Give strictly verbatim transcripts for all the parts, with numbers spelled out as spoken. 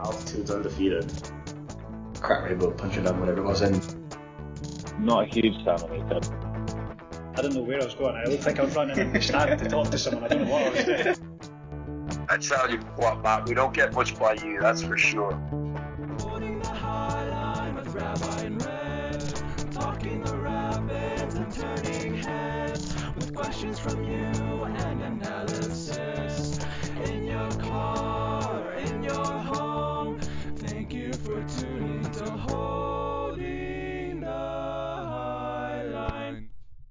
Altitude's undefeated. Crap, maybe punching down whatever it was in. Not a huge fan of it. I don't know where I was going. I looked like I was running in the stand to talk to someone. I don't know what I was doing. I tell you what, Matt, we don't get much by you, that's for sure. Holding the high line with Rabbi and Red, talking the rapids and turning heads, with questions from you and analysis. In your car, or in your home, thank you for tuning to Holding the High Line.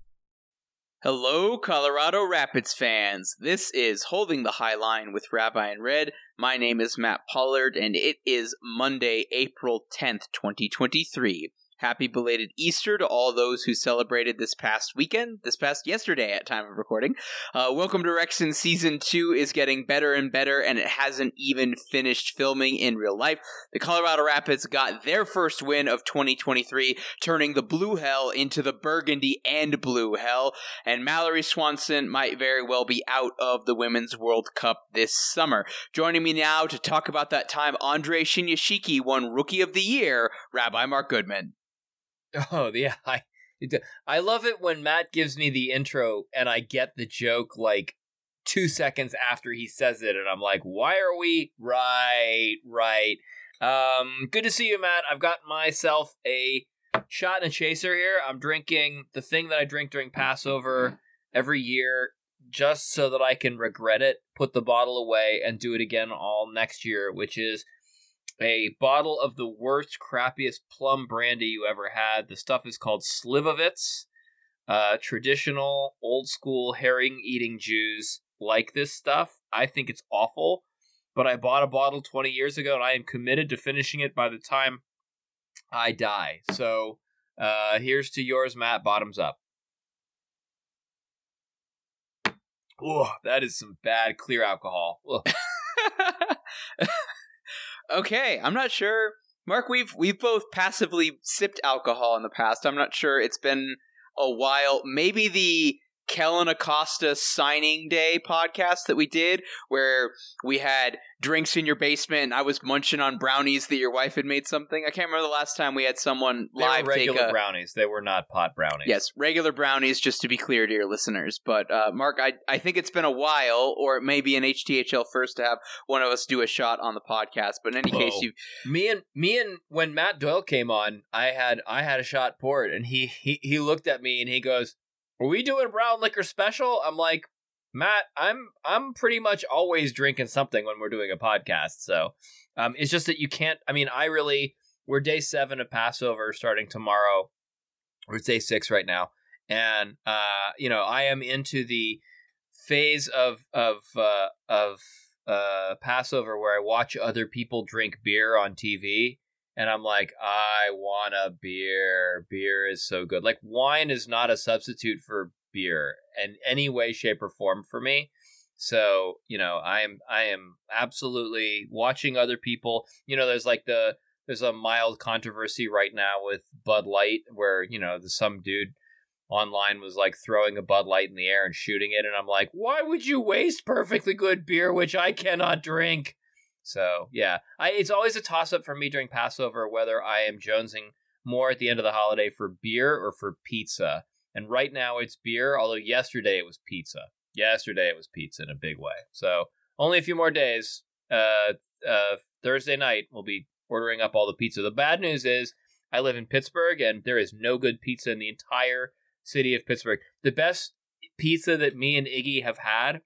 Hello, Colorado Rapids fans. This is Holding the High Line with Rabbi and Red. My name is Matt Pollard, and it is Monday, April tenth, twenty twenty-three. Happy belated Easter to all those who celebrated this past weekend, this past yesterday at time of recording. Uh, Welcome to Wrexham Season two is getting better and better, and it hasn't even finished filming in real life. The Colorado Rapids got their first win of twenty twenty-three, turning the blue hell into the burgundy and blue hell, and Mallory Swanson might very well be out of the Women's World Cup this summer. Joining me now to talk about that time Andrei Shinyashiki won Rookie of the Year, Rabbi Mark Goodman. Oh, yeah. I I love it when Matt gives me the intro and I get the joke like two seconds after he says it. And I'm like, why are we? Right, right. Um, good to see you, Matt. I've got myself a shot and a chaser here. I'm drinking the thing that I drink during Passover every year just so that I can regret it, put the bottle away, and do it again all next year, which is a bottle of the worst, crappiest plum brandy you ever had. The stuff is called Slivovitz. Uh, traditional, old-school herring-eating Jews like this stuff. I think it's awful, but I bought a bottle twenty years ago, and I am committed to finishing it by the time I die. So, uh, here's to yours, Matt. Bottoms up. Oh, that is some bad, clear alcohol. Okay, I'm not sure. Mark, we've we've both passively sipped alcohol in the past. I'm not sure. It's been a while. Maybe the Kellen Acosta signing day podcast that we did, where we had drinks in your basement and I was munching on brownies that your wife had made something. I can't remember the last time we had someone they live were regular take a... brownies. They were not pot brownies. Yes, regular brownies, just to be clear to your listeners. But, uh, Mark, I, I think it's been a while, or it may be an H T H L first to have one of us do a shot on the podcast. But in any Whoa. case, you me and me and when Matt Doyle came on, I had I had a shot poured, and he he he looked at me and he goes, "Are we doing a brown liquor special?" I'm like, Matt, I'm I'm pretty much always drinking something when we're doing a podcast. So um, it's just that you can't. I mean, I really we're day seven of Passover starting tomorrow, or it's day six right now, and uh, you know I am into the phase of of uh, of uh, Passover where I watch other people drink beer on T V. And I'm like, I want a beer. Beer is so good. Like, wine is not a substitute for beer in any way, shape, or form for me. So, you know, I am I am absolutely watching other people. You know, there's like the there's a mild controversy right now with Bud Light where, you know, there's some dude online was like throwing a Bud Light in the air and shooting it. And I'm like, why would you waste perfectly good beer, which I cannot drink? So, yeah, I, it's always a toss-up for me during Passover whether I am jonesing more at the end of the holiday for beer or for pizza. And right now it's beer, although yesterday it was pizza. Yesterday it was pizza in a big way. So, only a few more days. Uh, uh, Thursday night, we'll be ordering up all the pizza. The bad news is I live in Pittsburgh, and there is no good pizza in the entire city of Pittsburgh. The best pizza that me and Iggy have had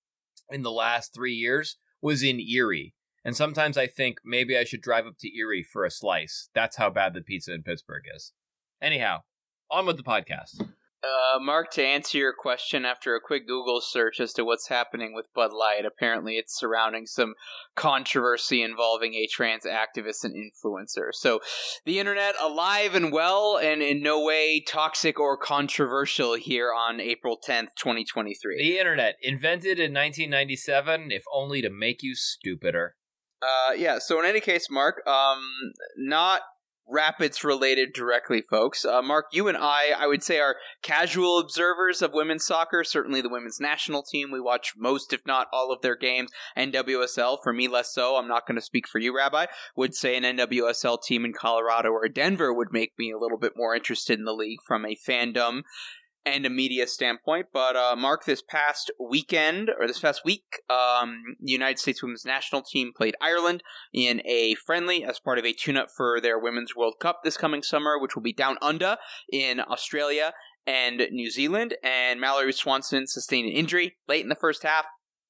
in the last three years was in Erie. And sometimes I think maybe I should drive up to Erie for a slice. That's how bad the pizza in Pittsburgh is. Anyhow, on with the podcast. Uh, Mark, to answer your question after a quick Google search as to what's happening with Bud Light, apparently it's surrounding some controversy involving a trans activist and influencer. So the internet alive and well and in no way toxic or controversial here on April tenth, twenty twenty-three. The internet, invented in nineteen ninety-seven, if only to make you stupider. Uh, yeah, so in any case, Mark, um, not Rapids related directly, folks. Uh, Mark, you and I, I would say, are casual observers of women's soccer. Certainly the women's national team. We watch most, if not all, of their games. N W S L, for me, less so. I'm not going to speak for you, Rabbi. Would say an N W S L team in Colorado or Denver would make me a little bit more interested in the league from a fandom and a media standpoint. But uh, Mark, this past weekend, or this past week, um, the United States women's national team played Ireland in a friendly as part of a tune-up for their Women's World Cup this coming summer, which will be down under in Australia and New Zealand. And Mallory Swanson sustained an injury late in the first half.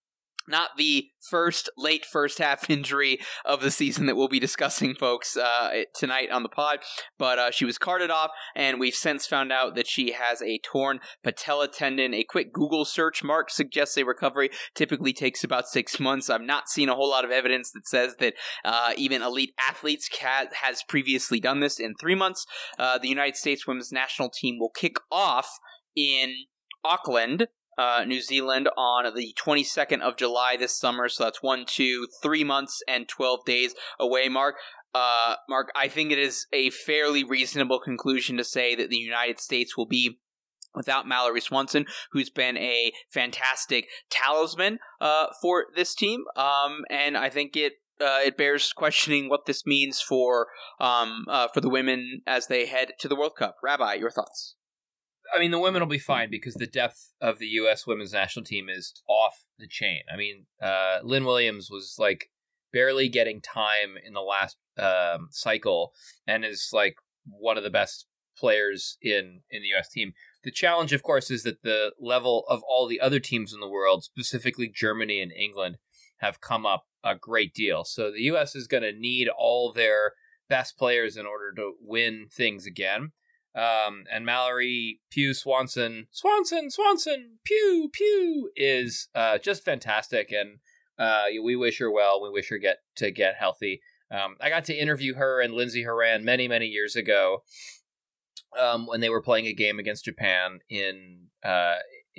Not the first late first half injury of the season that we'll be discussing, folks, uh, tonight on the pod. But uh, she was carted off, and we've since found out that she has a torn patella tendon. A quick Google search, Mark, suggests a recovery typically takes about six months. I've not seen a whole lot of evidence that says that uh, even elite athletes ca- has previously done this in three months. Uh, the United States women's national team will kick off in Auckland, Uh, New Zealand on the twenty-second of July this summer, so that's one, two, three months and twelve days away, Mark. Uh, Mark, I think it is a fairly reasonable conclusion to say that the United States will be without Mallory Swanson, who's been a fantastic talisman uh, for this team, um, and I think it Uh, it bears questioning what this means for um, uh, for the women as they head to the World Cup. Rabbi, your thoughts? I mean, the women will be fine because the depth of the U S women's national team is off the chain. I mean, uh, Lynn Williams was like barely getting time in the last um, cycle and is like one of the best players in, in the U S team. The challenge, of course, is that the level of all the other teams in the world, specifically Germany and England, have come up a great deal. So the U S is going to need all their best players in order to win things again. Um, and Mallory Pugh Swanson, Swanson, Swanson, Pugh, Pugh is uh, just fantastic. And uh, we wish her well. We wish her get to get healthy. Um, I got to interview her and Lindsey Horan many, many years ago um, when they were playing a game against Japan in uh,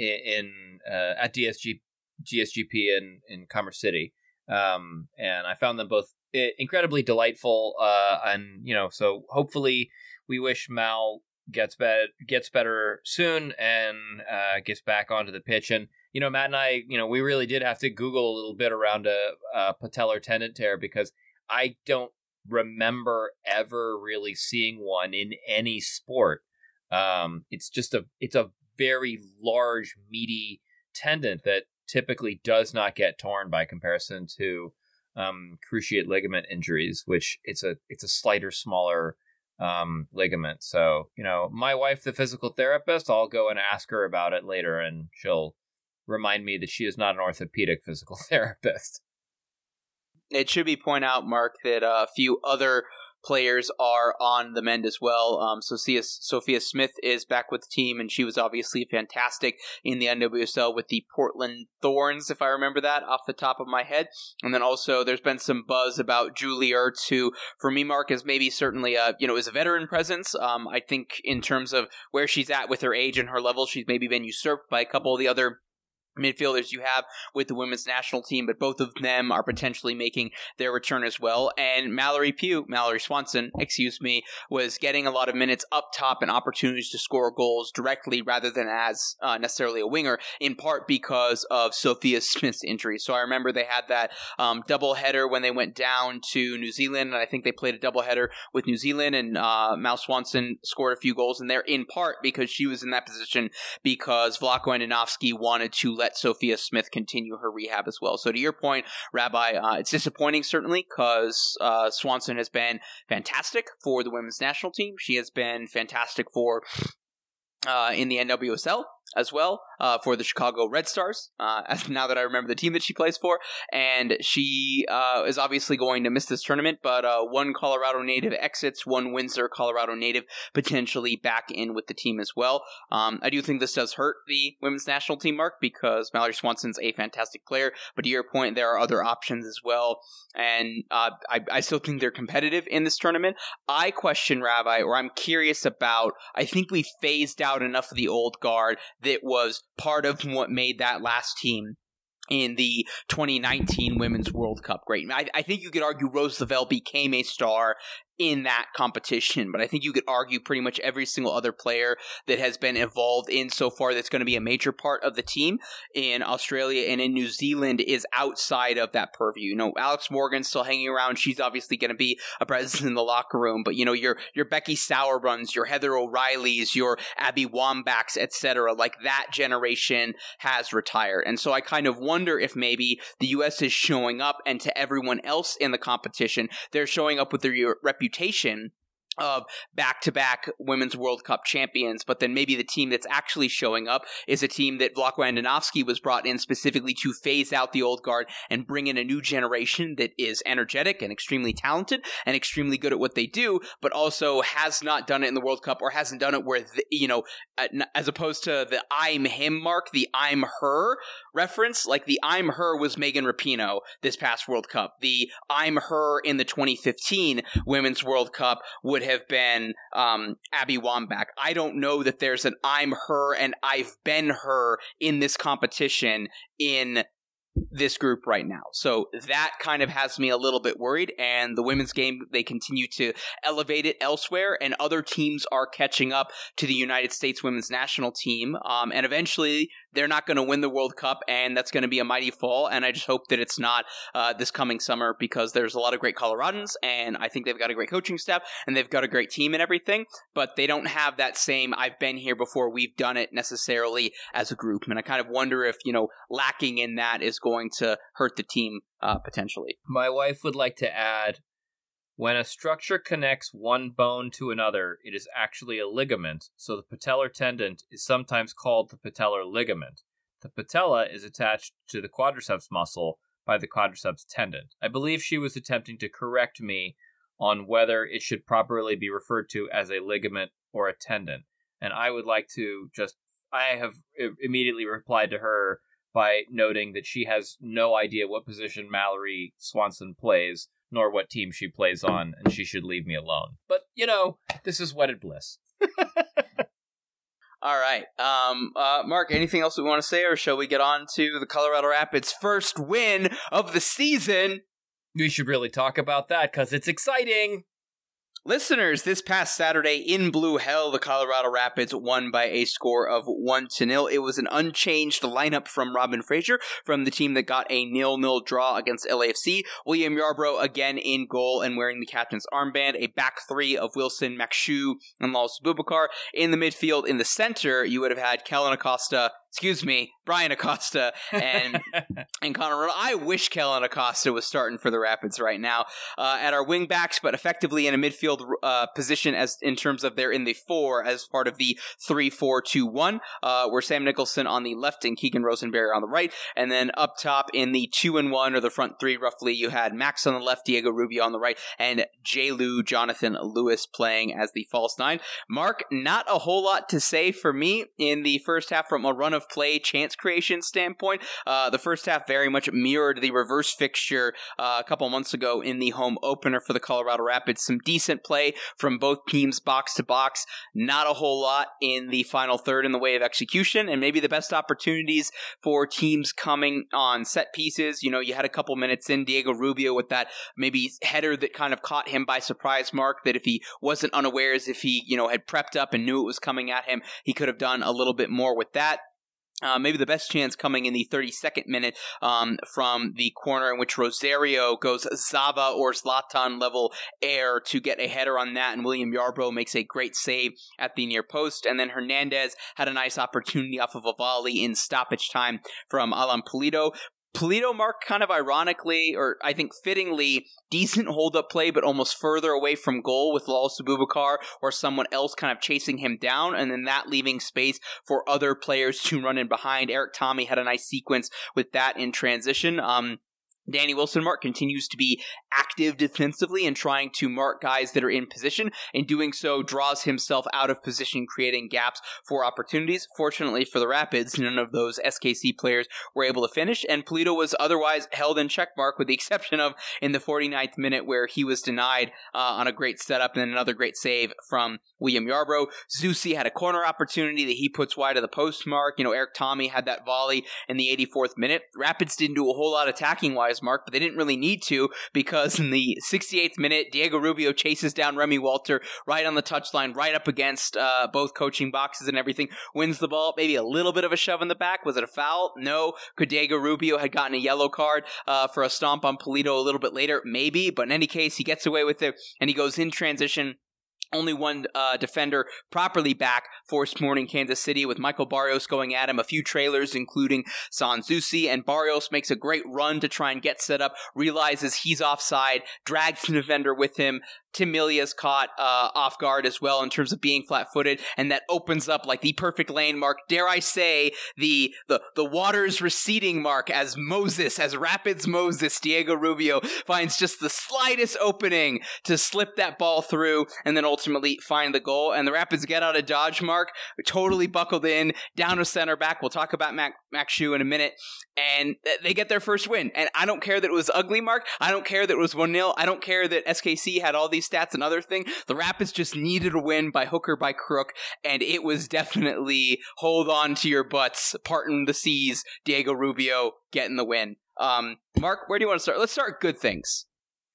in uh, at D S G, G S G P in, in Commerce City. Um, and I found them both incredibly delightful. Uh, and, you know, so hopefully we wish Mal gets better, gets better soon and uh, gets back onto the pitch. And, you know, Matt and I, you know, we really did have to Google a little bit around a, a patellar tendon tear because I don't remember ever really seeing one in any sport. Um, it's just a, it's a very large, meaty tendon that typically does not get torn by comparison to um, cruciate ligament injuries, which it's a, it's a slighter, smaller um ligament. So, you know, my wife, the physical therapist, I'll go and ask her about it later and she'll remind me that she is not an orthopedic physical therapist. It should be pointed out, Mark, that uh, a few other players are on the mend as well. Um, Sophia, Sophia Smith is back with the team, and she was obviously fantastic in the N W S L with the Portland Thorns, if I remember that off the top of my head. And then also there's been some buzz about Julie Ertz, who, for me, Mark, is maybe certainly a, you know, is a veteran presence. Um, I think in terms of where she's at with her age and her level, she's maybe been usurped by a couple of the other midfielders you have with the women's national team, but both of them are potentially making their return as well. And Mallory Pugh, Mallory Swanson, excuse me, was getting a lot of minutes up top and opportunities to score goals directly rather than as uh, necessarily a winger, in part because of Sophia Smith's injury. So I remember they had that um, double header when they went down to New Zealand, and I think they played a double header with New Zealand, and uh, Mal Swanson scored a few goals in there, in part because she was in that position because Vlatko Andonovski wanted to let Sophia Smith continue her rehab as well. So to your point, Rabbi, uh, it's disappointing certainly because uh, Swanson has been fantastic for the women's national team. She has been fantastic for uh, in the N W S L as well, uh, for the Chicago Red Stars, uh, as now that I remember the team that she plays for. And she uh, is obviously going to miss this tournament, but uh, one Colorado native exits, one Windsor, Colorado native potentially back in with the team as well. Um, I do think this does hurt the women's national team, Mark, because Mallory Swanson's a fantastic player, but to your point, there are other options as well, and uh, I, I still think they're competitive in this tournament. I question, Rabbi, or I'm curious about, I think we phased out enough of the old guard that was part of what made that last team in the twenty nineteen Women's World Cup great. I, I think you could argue Rose Lavelle became a star in that competition. But I think you could argue pretty much every single other player that has been involved in so far that's going to be a major part of the team in Australia and in New Zealand is outside of that purview. You know, Alex Morgan's still hanging around. She's obviously going to be a presence in the locker room. But, you know, your your Becky Sauerbrunns, your Heather O'Reillys, your Abby Wambachs, et cetera, like that generation has retired. And so I kind of wonder if maybe the U S is showing up, and to everyone else in the competition, they're showing up with their reputation of back-to-back Women's World Cup champions, but then maybe the team that's actually showing up is a team that Vlatko Andonovski was brought in specifically to phase out the old guard and bring in a new generation that is energetic and extremely talented and extremely good at what they do, but also has not done it in the World Cup, or hasn't done it where, the, you know, as opposed to the I'm him mark, the I'm her reference, like the I'm her was Megan Rapinoe this past World Cup. The I'm her in the twenty fifteen Women's World Cup would have been um, Abby Wambach. I don't know that there's an I'm her and I've been her in this competition in this group right now. So that kind of has me a little bit worried, and the women's game, they continue to elevate it elsewhere, and other teams are catching up to the United States women's national team, um, and eventually they're not going to win the World Cup, and that's going to be a mighty fall, and I just hope that it's not uh, this coming summer, because there's a lot of great Coloradans, and I think they've got a great coaching staff, and they've got a great team and everything, but they don't have that same I've been here before, we've done it necessarily as a group, and I kind of wonder if, you know, lacking in that is going to hurt the team uh, potentially. My wife would like to add, when a structure connects one bone to another, it is actually a ligament, so the patellar tendon is sometimes called the patellar ligament. The patella is attached to the quadriceps muscle by the quadriceps tendon. I believe she was attempting to correct me on whether it should properly be referred to as a ligament or a tendon. And I would like to just, I have immediately replied to her by noting that she has no idea what position Mallory Swanson plays, nor what team she plays on, and she should leave me alone. But, you know, this is wedded bliss. All right. Um, uh, Mark, anything else we want to say, or shall we get on to the Colorado Rapids' first win of the season? We should really talk about that, because it's exciting. Listeners, this past Saturday in Blue Hell, the Colorado Rapids won by a score of one to nil. It was an unchanged lineup from Robin Fraser, from the team that got a nil nil draw against L A F C. William Yarbrough again in goal and wearing the captain's armband. A back three of Wilson, Makshu, and Laus Bubakar. In the midfield, in the center, you would have had Kellen Acosta, excuse me, Brian Acosta, and and Connor Rowe. I wish Kellen Acosta was starting for the Rapids right now uh, at our wing backs, but effectively in a midfield uh, position as in terms of they're in the four as part of the three four two one, uh, where Sam Nicholson on the left and Keegan Rosenberry on the right, and then up top in the two and one, or the front three roughly, you had Max on the left, Diego Rubio on the right, and J. Lou Jonathan Lewis playing as the false nine. Mark, not a whole lot to say for me in the first half from a run of play chance creation standpoint. Uh, the first half very much mirrored the reverse fixture uh, a couple months ago in the home opener for the Colorado Rapids. Some decent play from both teams box to box. Not a whole lot in the final third in the way of execution, and maybe the best opportunities for teams coming on set pieces. You know, you had a couple minutes in, Diego Rubio with that maybe header that kind of caught him by surprise, Mark, that if he wasn't unawares, if he, you know, had prepped up and knew it was coming at him, he could have done a little bit more with that. Uh, maybe the best chance coming in the thirty-second minute um, from the corner in which Rosario goes Zava or Zlatan level air to get a header on that, and William Yarbrough makes a great save at the near post, and then Hernandez had a nice opportunity off of a volley in stoppage time from Alan Pulido. Pulido, Mark, kind of ironically, or I think fittingly, decent hold-up play, but almost further away from goal with Laus Bubakar or someone else kind of chasing him down, and then that leaving space for other players to run in behind. Eric Tommy had a nice sequence with that in transition. Um, Danny Wilson, Mark, continues to be active defensively and trying to mark guys that are in position. In doing so, draws himself out of position, creating gaps for opportunities. Fortunately for the Rapids, none of those S K C players were able to finish, and Pulido was otherwise held in check, Mark, with the exception of in the forty-ninth minute where he was denied uh, on a great setup and then another great save from William Yarbrough. Zusi had a corner opportunity that he puts wide of the post, Mark. You know, Eric Tommy had that volley in the eighty-fourth minute. Rapids didn't do a whole lot attacking-wise, capitalize, Mark, but they didn't really need to because in the sixty-eighth minute, Diego Rubio chases down Remy Walter right on the touchline, right up against uh, both coaching boxes and everything, wins the ball, maybe a little bit of a shove in the back. Was it a foul? No. Could Diego Rubio had gotten a yellow card uh, for a stomp on Pulido a little bit later? Maybe, but in any case, he gets away with it, and he goes in transition. Only one uh, defender properly back for Sporting Kansas City, with Michael Barrios going at him. A few trailers, including Sanzusi, and Barrios makes a great run to try and get set up, realizes he's offside, drags the defender with him. Tim Millia's caught uh, off guard as well in terms of being flat-footed, and that opens up like the perfect lane, Mark. Dare I say the the the waters receding, Mark, as Moses, as Rapids Moses, Diego Rubio finds just the slightest opening to slip that ball through, and then ultimately find the goal. And the Rapids get out of dodge, Mark, totally buckled in, down to center back. We'll talk about Mac, Mac Shu in a minute, and they get their first win. And I don't care that it was ugly, Mark. I don't care that it was one nil. I don't care that S K C had all these stats. Another thing, the Rapids just needed a win by hook or by crook, and it was definitely hold on to your butts, parting the seas, Diego Rubio getting the win. Um, Mark, where do you want to start? Let's start good things.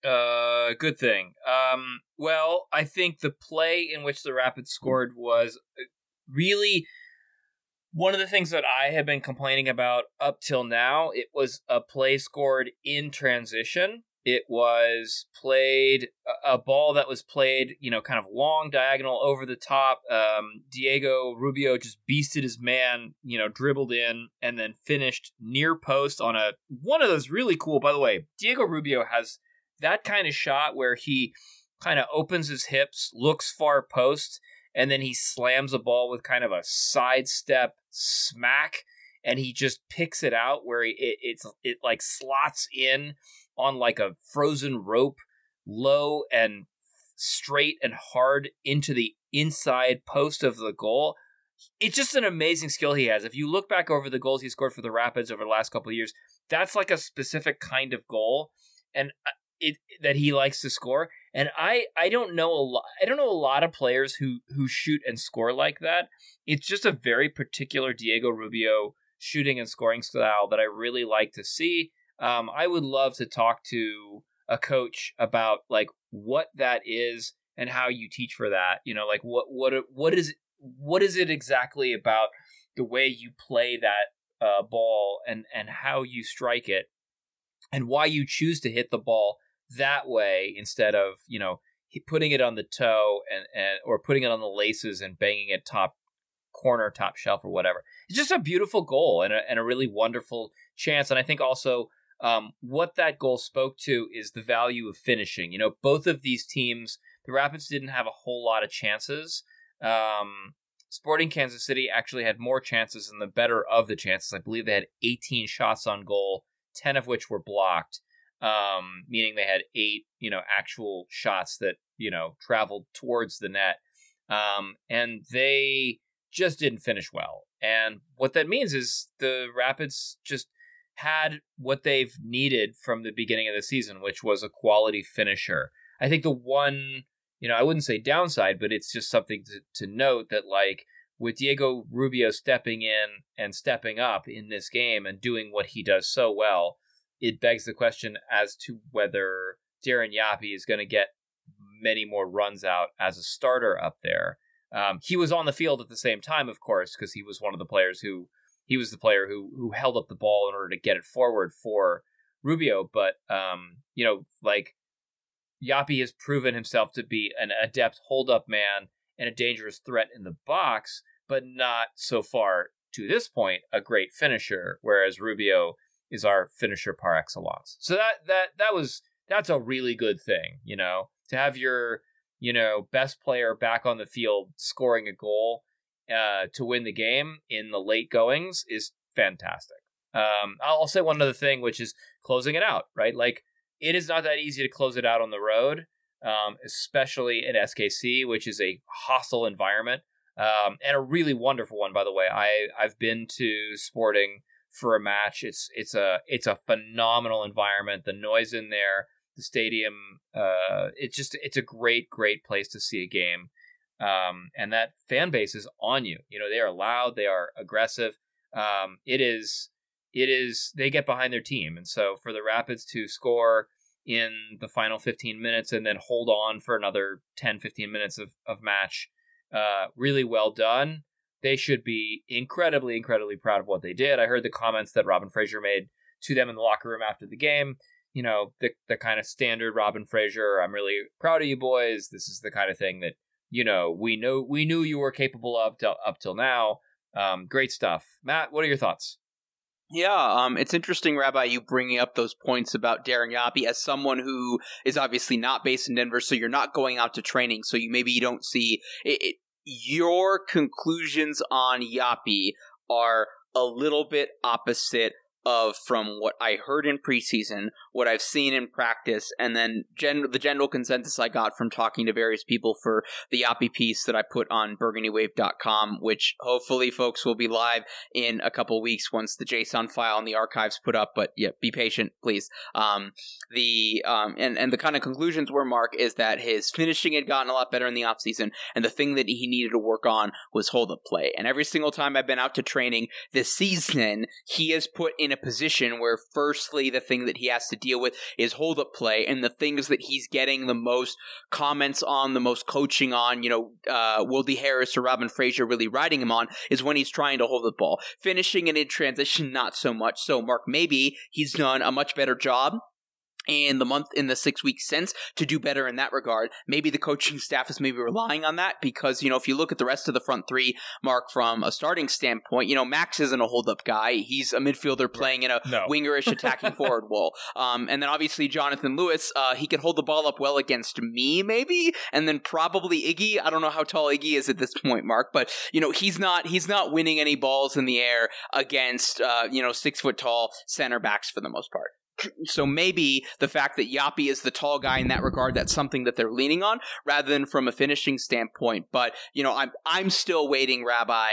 Uh, good thing. Um, well, I think the play in which the Rapids scored was really one of the things that I have been complaining about up till now. It was a play scored in transition. It was played, a ball that was played, you know, kind of long diagonal over the top. Um, Diego Rubio just beasted his man, you know, dribbled in and then finished near post on a, one of those really cool, by the way, Diego Rubio has that kind of shot where he kind of opens his hips, looks far post, and then he slams a ball with kind of a sidestep smack, and he just picks it out where he, it, it's, it like slots in on like a frozen rope, low and straight and hard into the inside post of the goal. It's just an amazing skill he has. If you look back over the goals he scored for the Rapids over the last couple of years, that's like a specific kind of goal and it that he likes to score. And I, I don't know a lot. I don't know a lot of players who who shoot and score like that. It's just a very particular Diego Rubio shooting and scoring style that I really like to see. Um, I would love to talk to a coach about like what that is and how you teach for that. You know, like what what what is what is it exactly about the way you play that uh, ball and and how you strike it, and why you choose to hit the ball that way instead of, you know, putting it on the toe and, and or putting it on the laces and banging it top corner, top shelf, or whatever. It's just a beautiful goal and a, and a really wonderful chance. And I think also. Um, what that goal spoke to is the value of finishing. You know, both of these teams, the Rapids didn't have a whole lot of chances. Um, Sporting Kansas City actually had more chances and the better of the chances. I believe they had eighteen shots on goal, ten of which were blocked, um, meaning they had eight, you know, actual shots that, you know, traveled towards the net. Um, and they just didn't finish well. And what that means is the Rapids just had what they've needed from the beginning of the season, which was a quality finisher. I think the one, you know, I wouldn't say downside, but it's just something to, to note that, like, with Diego Rubio stepping in and stepping up in this game and doing what he does so well, it begs the question as to whether Darren Yapi is going to get many more runs out as a starter up there. Um, he was on the field at the same time, of course, because he was one of the players who He was the player who who held up the ball in order to get it forward for Rubio. But, um, you know, like, Yapi has proven himself to be an adept hold-up man and a dangerous threat in the box, but not so far to this point a great finisher, whereas Rubio is our finisher par excellence. So that that that was that's a really good thing, you know, to have your, you know, best player back on the field scoring a goal uh, to win the game in the late goings is fantastic. Um, I'll say one other thing, which is closing it out, right? Like, it is not that easy to close it out on the road, um, especially at S K C, which is a hostile environment, um, and a really wonderful one, by the way. I I've been to Sporting for a match. It's it's a it's a phenomenal environment. The noise in there, the stadium, uh, it's just it's a great great place to see a game, um, and that fan base is on you. You know, they are loud, they are aggressive. Um, it is. it is they get behind their team. And so for the Rapids to score in the final fifteen minutes and then hold on for another ten, fifteen minutes of, of match, uh, really well done. They should be incredibly, incredibly proud of what they did. I heard the comments that Robin Fraser made to them in the locker room after the game. You know, the the kind of standard Robin Fraser, I'm really proud of you boys. This is the kind of thing that, you know, we know we knew you were capable of till, up till now. Um, great stuff. Matt, what are your thoughts? Yeah, um, it's interesting, Rabbi, you bringing up those points about Darren Yapi as someone who is obviously not based in Denver, so you're not going out to training, so you maybe you don't see it, it, your conclusions on Yapi are a little bit opposite of from what I heard in preseason, what I've seen in practice, and then gen- the general consensus I got from talking to various people for the Yapi piece that I put on burgundy wave dot com, which hopefully, folks, will be live in a couple weeks once the JSON file and the archives put up, but yeah, be patient, please. Um, the um, and, and the kind of conclusions were, Mark, is that his finishing had gotten a lot better in the offseason, and the thing that he needed to work on was hold-up play. And every single time I've been out to training this season, he has put in a position where, firstly, the thing that he has to deal with is hold-up play, and the things that he's getting the most comments on, the most coaching on, you know, uh, Wildy Harris or Robin Fraser really riding him on, is when he's trying to hold the ball. Finishing it in transition, not so much. So, Mark, maybe he's done a much better job in the month, in the six weeks since, to do better in that regard. Maybe the coaching staff is maybe relying on that because, you know, if you look at the rest of the front three, Mark, from a starting standpoint, you know, Max isn't a hold-up guy. He's a midfielder playing in a no. wingerish attacking forward role. Um, and then obviously Jonathan Lewis, uh, he can hold the ball up well against me, maybe, and then probably Iggy. I don't know how tall Iggy is at this point, Mark, but, you know, he's not he's not winning any balls in the air against, uh, you know, six-foot-tall center backs for the most part. So maybe the fact that Yapi is the tall guy in that regard, that's something that they're leaning on rather than from a finishing standpoint. But, you know, I'm I'm still waiting, Rabbi,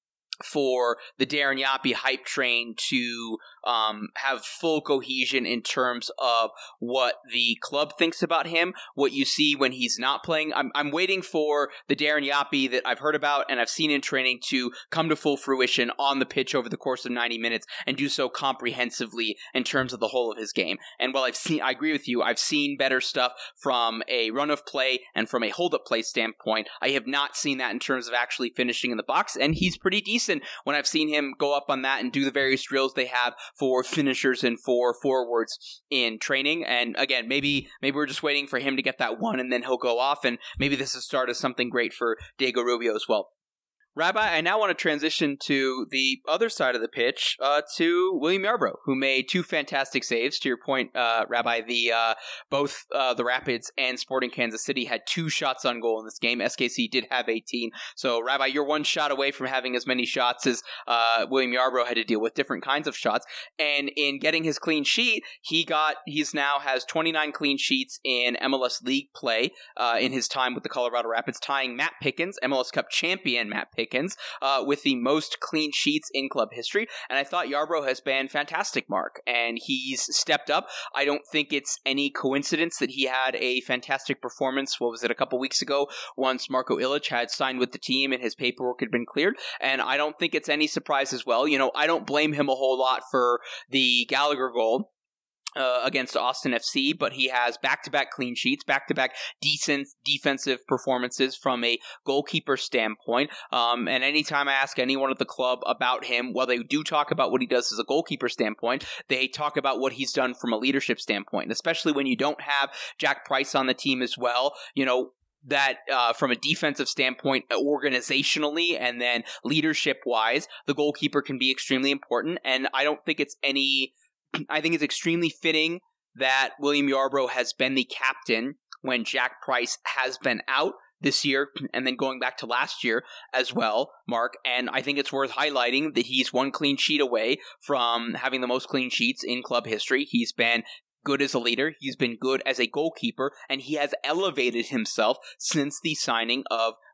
for the Darren Yapi hype train to um, have full cohesion in terms of what the club thinks about him, what you see when he's not playing. I'm, I'm waiting for the Darren Yapi that I've heard about and I've seen in training to come to full fruition on the pitch over the course of ninety minutes and do so comprehensively in terms of the whole of his game. And while I've seen, I agree with you, I've seen better stuff from a run of play and from a hold-up play standpoint. I have not seen that in terms of actually finishing in the box, and he's pretty decent when I've seen him go up on that and do the various drills they have for finishers and for forwards in training. And again, maybe maybe we're just waiting for him to get that one and then he'll go off, and maybe this is the start of something great for Diego Rubio as well. Rabbi, I now want to transition to the other side of the pitch, uh, to William Yarbrough, who made two fantastic saves. To your point, uh, Rabbi, the uh, both uh, the Rapids and Sporting Kansas City had two shots on goal in this game. S K C did have eighteen. So, Rabbi, you're one shot away from having as many shots as uh, William Yarbrough had to deal with, different kinds of shots. And in getting his clean sheet, he got he's now has twenty-nine clean sheets in M L S League play uh, in his time with the Colorado Rapids, tying Matt Pickens, M L S Cup champion Matt Pickens, Uh, with the most clean sheets in club history. And I thought Yarbrough has been fantastic, Mark, and he's stepped up. I don't think it's any coincidence that he had a fantastic performance, what was it, a couple weeks ago, once Marko Ilic had signed with the team and his paperwork had been cleared. And I don't think it's any surprise as well. You know, I don't blame him a whole lot for the Gallagher goal Uh, against Austin F C, but he has back-to-back clean sheets, back-to-back decent defensive performances from a goalkeeper standpoint. Um, and anytime I ask anyone at the club about him, while they do talk about what he does as a goalkeeper standpoint, they talk about what he's done from a leadership standpoint, especially when you don't have Jack Price on the team as well. You know, that uh, from a defensive standpoint, organizationally and then leadership-wise, the goalkeeper can be extremely important. And I don't think it's any... I think it's extremely fitting that William Yarbrough has been the captain when Jack Price has been out this year, and then going back to last year as well, Mark. And I think it's worth highlighting that he's one clean sheet away from having the most clean sheets in club history. He's been good as a leader, he's been good as a goalkeeper, and he has elevated himself since the signing of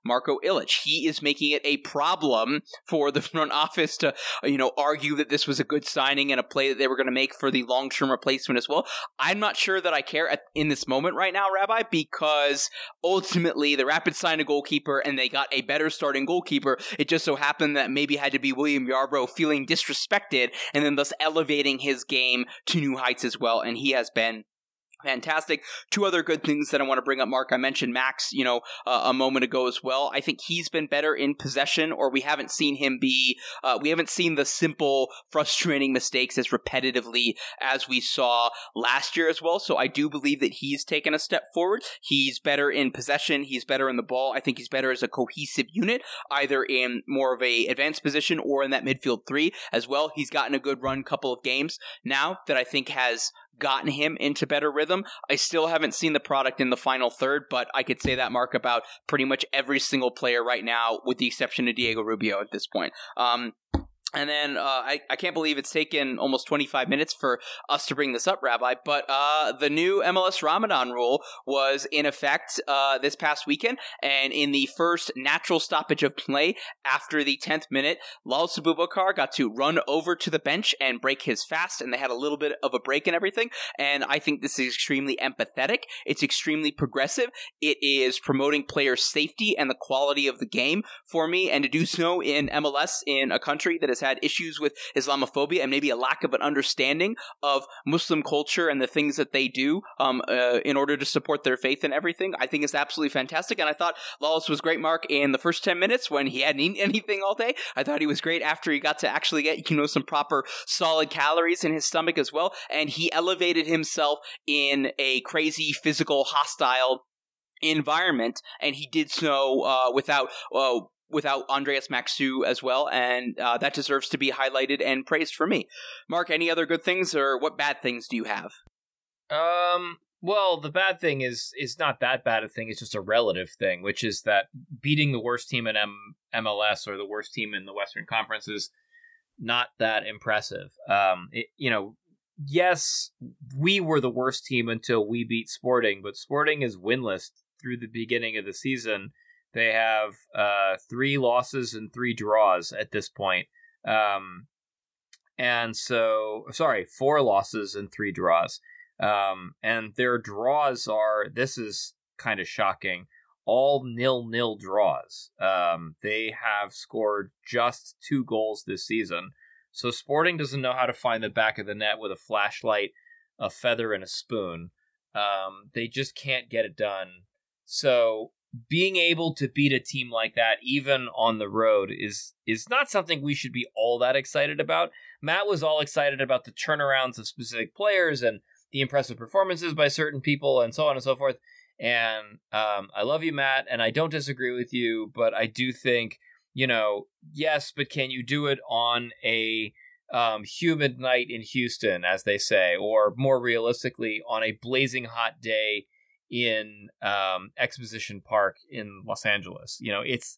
Marco Illich. He is making it a problem for the front office to, you know, argue that this was a good signing and a play that they were going to make for the long-term replacement as well. I'm not sure that I care at, in this moment right now, Rabbi, because ultimately the Rapids signed a goalkeeper and they got a better starting goalkeeper. It just so happened that maybe it had to be William Yarbrough feeling disrespected and then thus elevating his game to new heights as well, and he has been fantastic. Two other good things that I want to bring up, Mark. I mentioned Max, you know, uh, a moment ago as well. I think he's been better in possession, or we haven't seen him be, uh, we haven't seen the simple, frustrating mistakes as repetitively as we saw last year as well. So I do believe that he's taken a step forward. He's better in possession. He's better in the ball. I think he's better as a cohesive unit, either in more of a advanced position or in that midfield three as well. He's gotten a good run couple of games now that I think has gotten him into better rhythm. I still haven't seen the product in the final third, but I could say that, Mark, about pretty much every single player right now, with the exception of Diego Rubio at this point. Um, And then uh, I, I can't believe it's taken almost twenty-five minutes for us to bring this up, Rabbi, but uh, the new M L S Ramadan rule was in effect uh, this past weekend, and in the first natural stoppage of play after the tenth minute, Lals Abubakar got to run over to the bench and break his fast, and they had a little bit of a break and everything, and I think this is extremely empathetic. It's extremely progressive. It is promoting player safety and the quality of the game for me, and to do so in M L S in a country that has had issues with Islamophobia and maybe a lack of an understanding of Muslim culture and the things that they do um, uh, in order to support their faith and everything, I think it's absolutely fantastic. And I thought Lawless was great, Mark, in the first ten minutes when he hadn't eaten anything all day. I thought he was great after he got to actually get, you know, some proper solid calories in his stomach as well. And he elevated himself in a crazy, physical, hostile environment, and he did so uh, without uh, without Andreas Maxu as well, and uh, that deserves to be highlighted and praised for me. Mark, any other good things, or what bad things do you have? Um, well, the bad thing is is not that bad a thing, it's just a relative thing, which is that beating the worst team in M- MLS or the worst team in the Western Conference is not that impressive. Um, it, you know, yes, we were the worst team until we beat Sporting, but Sporting is winless through the beginning of the season. They have uh, three losses and three draws at this point. Um, and so, sorry, four losses and three draws. Um, and their draws are, this is kind of shocking, all nil-nil draws. Um, they have scored just two goals this season. So Sporting doesn't know how to find the back of the net with a flashlight, a feather, and a spoon. Um, they just can't get it done. So being able to beat a team like that, even on the road, is is not something we should be all that excited about. Matt was all excited about the turnarounds of specific players and the impressive performances by certain people and so on and so forth. And um, I love you, Matt, and I don't disagree with you, but I do think, you know, yes, but can you do it on a um, humid night in Houston, as they say, or more realistically, on a blazing hot day in um, Exposition Park in Los Angeles? You know, it's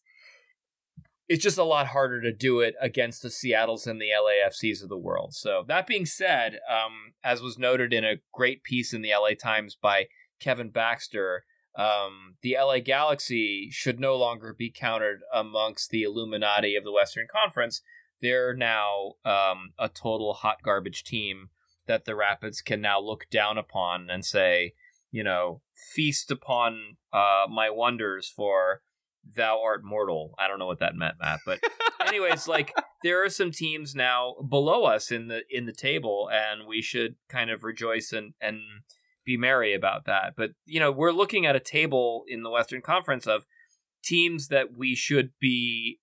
it's just a lot harder to do it against the Seattles and the L A F Cs of the world. So that being said, um, as was noted in a great piece in the L A Times by Kevin Baxter, um, the L A Galaxy should no longer be counted amongst the Illuminati of the Western Conference. They're now um, a total hot garbage team that the Rapids can now look down upon and say, you know, feast upon uh, my wonders, for thou art mortal. I don't know what that meant, Matt, but anyways, like, there are some teams now below us in the in the table, and we should kind of rejoice and and be merry about that. But, you know, we're looking at a table in the Western Conference of teams that we should be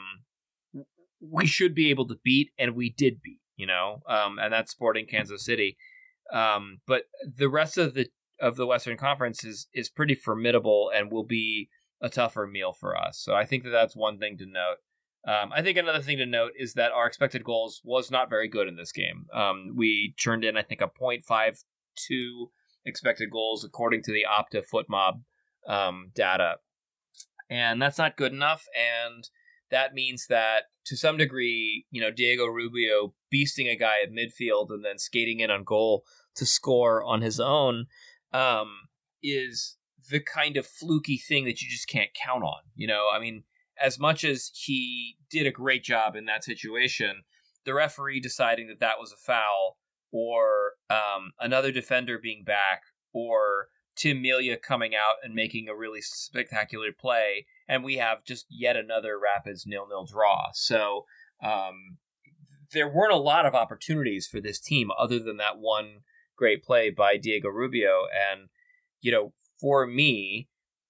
um, we should be able to beat, and we did beat, you know, um, and that's Sporting Kansas City. Um, but the rest of the of the Western Conference is is pretty formidable and will be a tougher meal for us. So I think that that's one thing to note. Um, I think another thing to note is that our expected goals was not very good in this game. Um, we turned in, I think, a point five two expected goals according to the Opta FootMob um, data. And that's not good enough. And that means that, to some degree, you know, Diego Rubio beasting a guy at midfield and then skating in on goal to score on his own um, is the kind of fluky thing that you just can't count on. You know, I mean, as much as he did a great job in that situation, the referee deciding that that was a foul, or um, another defender being back, or Tim Melia coming out and making a really spectacular play, and we have just yet another Rapids nil-nil draw. So um, there weren't a lot of opportunities for this team other than that one great play by Diego Rubio. And, you know, for me,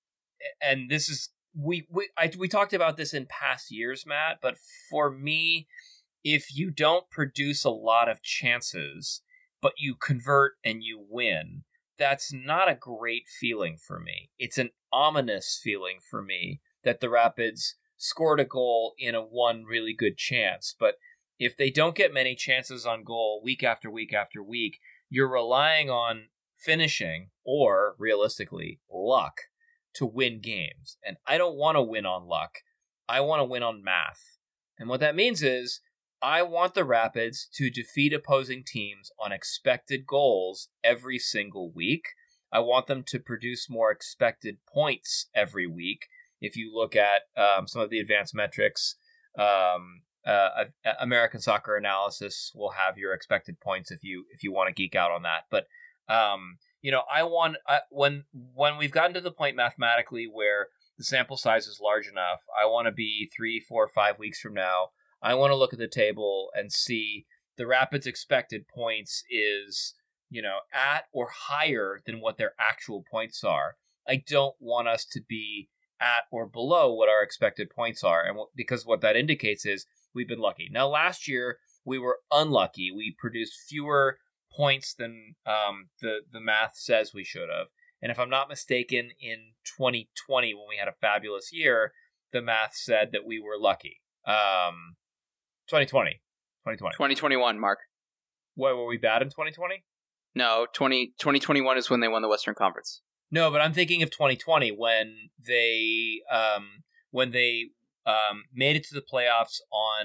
and this is, we we I, we talked about this in past years, Matt, but for me, if you don't produce a lot of chances, but you convert and you win, that's not a great feeling for me. It's an ominous feeling for me that the Rapids scored a goal in a one really good chance. But if they don't get many chances on goal week after week after week, you're relying on finishing or, realistically, luck to win games. And I don't want to win on luck. I want to win on math. And what that means is I want the Rapids to defeat opposing teams on expected goals every single week. I want them to produce more expected points every week. If you look at um, some of the advanced metrics, um, uh, American Soccer Analysis will have your expected points if you if you want to geek out on that. But um, you know, I want I, when when we've gotten to the point mathematically where the sample size is large enough, I want to be three, four, five weeks from now. I want to look at the table and see the Rapids' expected points is, you know, at or higher than what their actual points are. I don't want us to be at or below what our expected points are, and w- because what that indicates is we've been lucky. Now, last year we were unlucky. We produced fewer points than um, the the math says we should have. And if I'm not mistaken, in twenty twenty, when we had a fabulous year, the math said that we were lucky. Um, twenty twenty. twenty twenty. twenty twenty-one, Mark. What, were we bad in twenty twenty? No, twenty, twenty twenty-one is when they won the Western Conference. No, but I'm thinking of twenty twenty when they um, when they um, made it to the playoffs on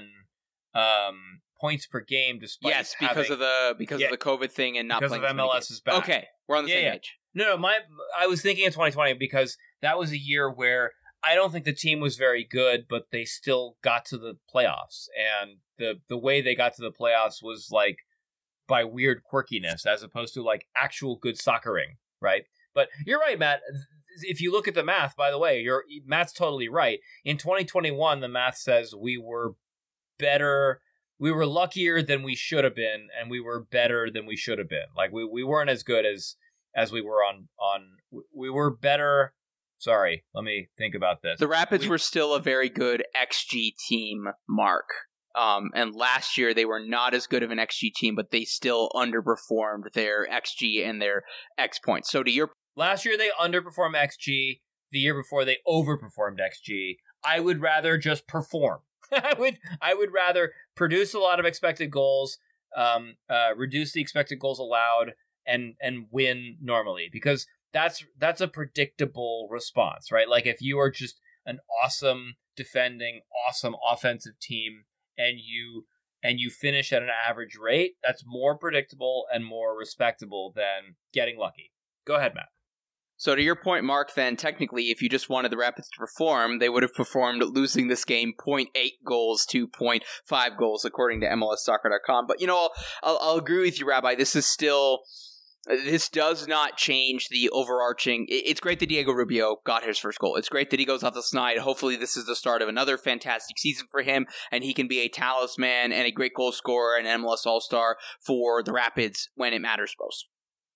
um, points per game, despite yes, because having, of the because yeah, of the COVID thing and not because playing of as many M L games. S is back. Okay, we're on the yeah, same yeah. page. No, no, my I was thinking of twenty twenty because that was a year where I don't think the team was very good, but they still got to the playoffs, and the the way they got to the playoffs was like by weird quirkiness, as opposed to like actual good soccering, right? But you're right, Matt. If you look at the math, by the way, you're Matt's totally right. In twenty twenty-one, the math says we were better, we were luckier than we should have been, and we were better than we should have been. Like we, we weren't as good as as we were on on. We were better. Sorry, let me think about this. The Rapids we, were still a very good X G team, Mark. Um, and last year they were not as good of an X G team, but they still underperformed their X G and their X points. So to your last year they underperformed X G. The year before they overperformed X G. I would rather just perform. I would I would rather produce a lot of expected goals, um, uh, reduce the expected goals allowed, and and win normally, because that's that's a predictable response, right? Like if you are just an awesome defending, awesome offensive team, and you and you finish at an average rate, that's more predictable and more respectable than getting lucky. Go ahead, Matt. So to your point, Mark, then technically if you just wanted the Rapids to perform, they would have performed losing this game zero point eight goals to zero point five goals according to M L S soccer dot com. But, you know, I'll, I'll, I'll agree with you, Rabbi. This is still... This does not change the overarching... It's great that Diego Rubio got his first goal. It's great that he goes off the snide. Hopefully this is the start of another fantastic season for him, and he can be a talisman and a great goal scorer and an M L S All-Star for the Rapids when it matters most.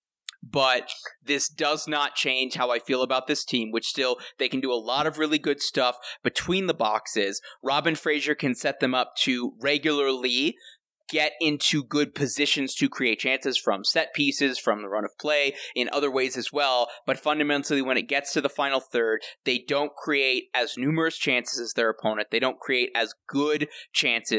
But this does not change how I feel about this team, which still, they can do a lot of really good stuff between the boxes. Robin Fraser can set them up to regularly get into good positions to create chances from set pieces, from the run of play, in other ways as well. But fundamentally, when it gets to the final third, they don't create as numerous chances as their opponent. They don't create as good chances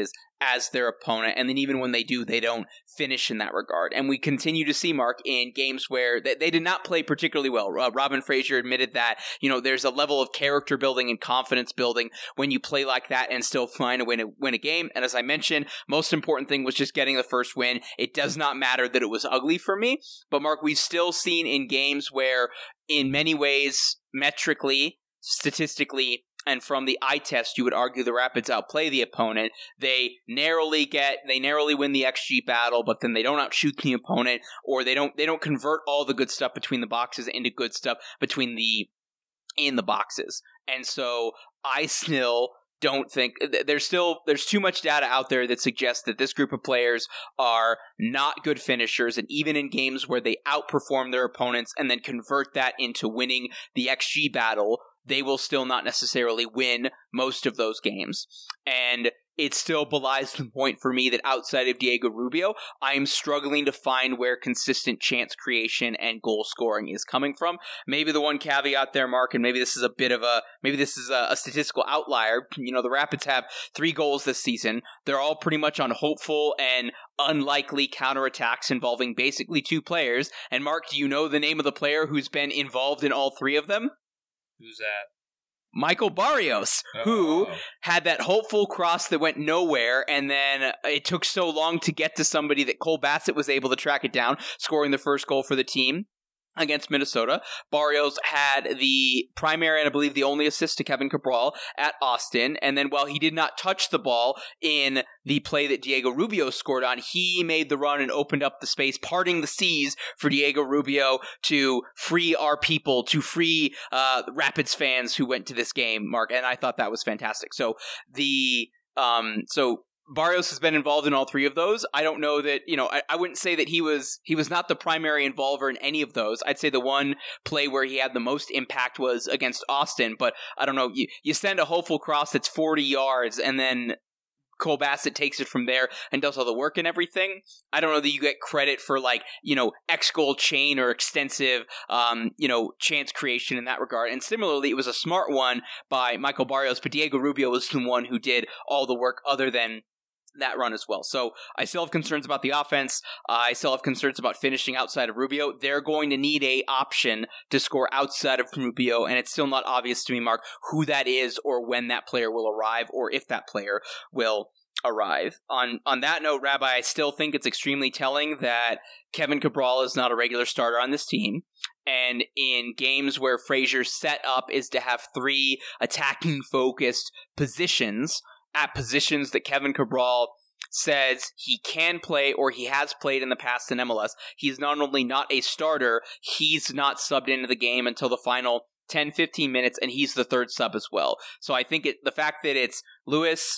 as their opponent. And then even when they do, they don't finish in that regard. And we continue to see, Mark, in games where they, they did not play particularly well. Uh, Robin Fraser admitted that, you know, there's a level of character building and confidence building when you play like that and still find a win, a win a game. And as I mentioned, most important thing was just getting the first win. It does not matter that it was ugly for me. But Mark, we've still seen in games where in many ways, metrically, statistically, and from the eye test, you would argue the Rapids outplay the opponent. They narrowly get, they narrowly win the X G battle, but then they don't outshoot the opponent, or they don't, they don't convert all the good stuff between the boxes into good stuff between the, in the boxes. And so I still don't think there's still there's too much data out there that suggests that this group of players are not good finishers, and even in games where they outperform their opponents and then convert that into winning the X G battle, they will still not necessarily win most of those games. And it still belies the point for me that outside of Diego Rubio, I am struggling to find where consistent chance creation and goal scoring is coming from. Maybe the one caveat there, Mark, and maybe this is a bit of a, maybe this is a, a statistical outlier. You know, the Rapids have three goals this season. They're all pretty much on hopeful and unlikely counterattacks involving basically two players. And Mark, do you know the name of the player who's been involved in all three of them? Who's that? Michael Barrios, Oh. who had that hopeful cross that went nowhere, and then it took so long to get to somebody that Cole Bassett was able to track it down, scoring the first goal for the team against Minnesota. Barrios had the primary and I believe the only assist to Kevin Cabral at Austin, and then while he did not touch the ball in the play that Diego Rubio scored on, he made the run and opened up the space, parting the seas for Diego Rubio to free our people, to free uh, Rapids fans who went to this game, Mark, and I thought that was fantastic. So the um, so Barrios has been involved in all three of those. I don't know that, you know, I, I wouldn't say that he was he was not the primary involver in any of those. I'd say the one play where he had the most impact was against Austin, but I don't know, you, you send a hopeful cross that's forty yards and then Cole Bassett takes it from there and does all the work and everything. I don't know that you get credit for, like, you know, X goal chain or extensive, um, you know, chance creation in that regard. And similarly, it was a smart one by Michael Barrios, but Diego Rubio was the one who did all the work other than that run as well. So I still have concerns about the offense. Uh, I still have concerns about finishing outside of Rubio. They're going to need a option to score outside of Rubio, and it's still not obvious to me, Mark, who that is or when that player will arrive or if that player will arrive. On on that note, Rabbi, I still think it's extremely telling that Kevin Cabral is not a regular starter on this team. And in games where Fraser's setup is to have three attacking-focused positions, at positions that Kevin Cabral says he can play or he has played in the past in M L S, he's not only not a starter, he's not subbed into the game until the final ten fifteen minutes, and he's the third sub as well. So I think it, the fact that it's Lewis,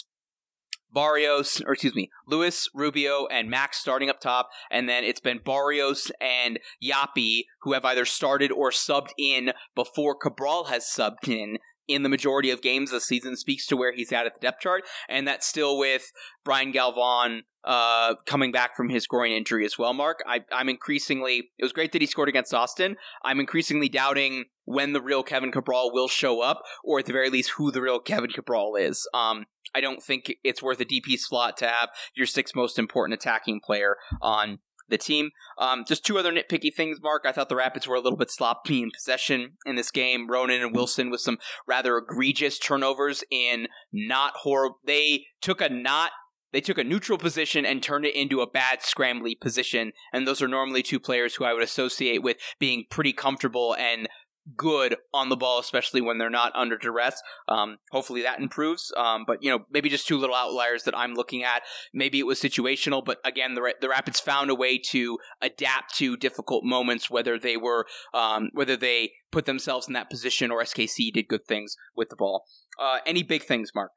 Barrios, or excuse me, Lewis, Rubio, and Max starting up top, and then it's been Barrios and Yapi who have either started or subbed in before Cabral has subbed in in the majority of games this season, speaks to where he's at at the depth chart, and that's still with Brian Galvan uh, coming back from his groin injury as well, Mark. I, I'm increasingly, it was great that he scored against Austin. I'm increasingly doubting when the real Kevin Cabral will show up, or at the very least, who the real Kevin Cabral is. Um, I don't think it's worth a D P slot to have your sixth most important attacking player on the team. Um, just two other nitpicky things, Mark. I thought the Rapids were a little bit sloppy in possession in this game. Ronan and Wilson with some rather egregious turnovers in not horrible. They took a not They took a neutral position and turned it into a bad scrambly position, and those are normally two players who I would associate with being pretty comfortable and good on the ball, especially when they're not under duress. Um, hopefully that improves. Um, but, you know, maybe just two little outliers that I'm looking at. Maybe it was situational, but again, the, the Rapids found a way to adapt to difficult moments, whether they were, um, whether they put themselves in that position or S K C did good things with the ball. Uh, any big things, Mark?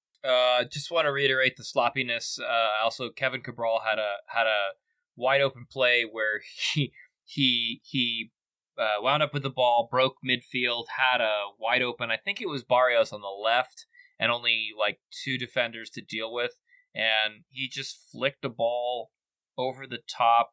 Uh, just want to reiterate the sloppiness. Uh, also, Kevin Cabral had a had a wide open play where he he he uh, wound up with the ball, broke midfield, had a wide open. I think it was Barrios on the left, and only like two defenders to deal with, and he just flicked a ball over the top,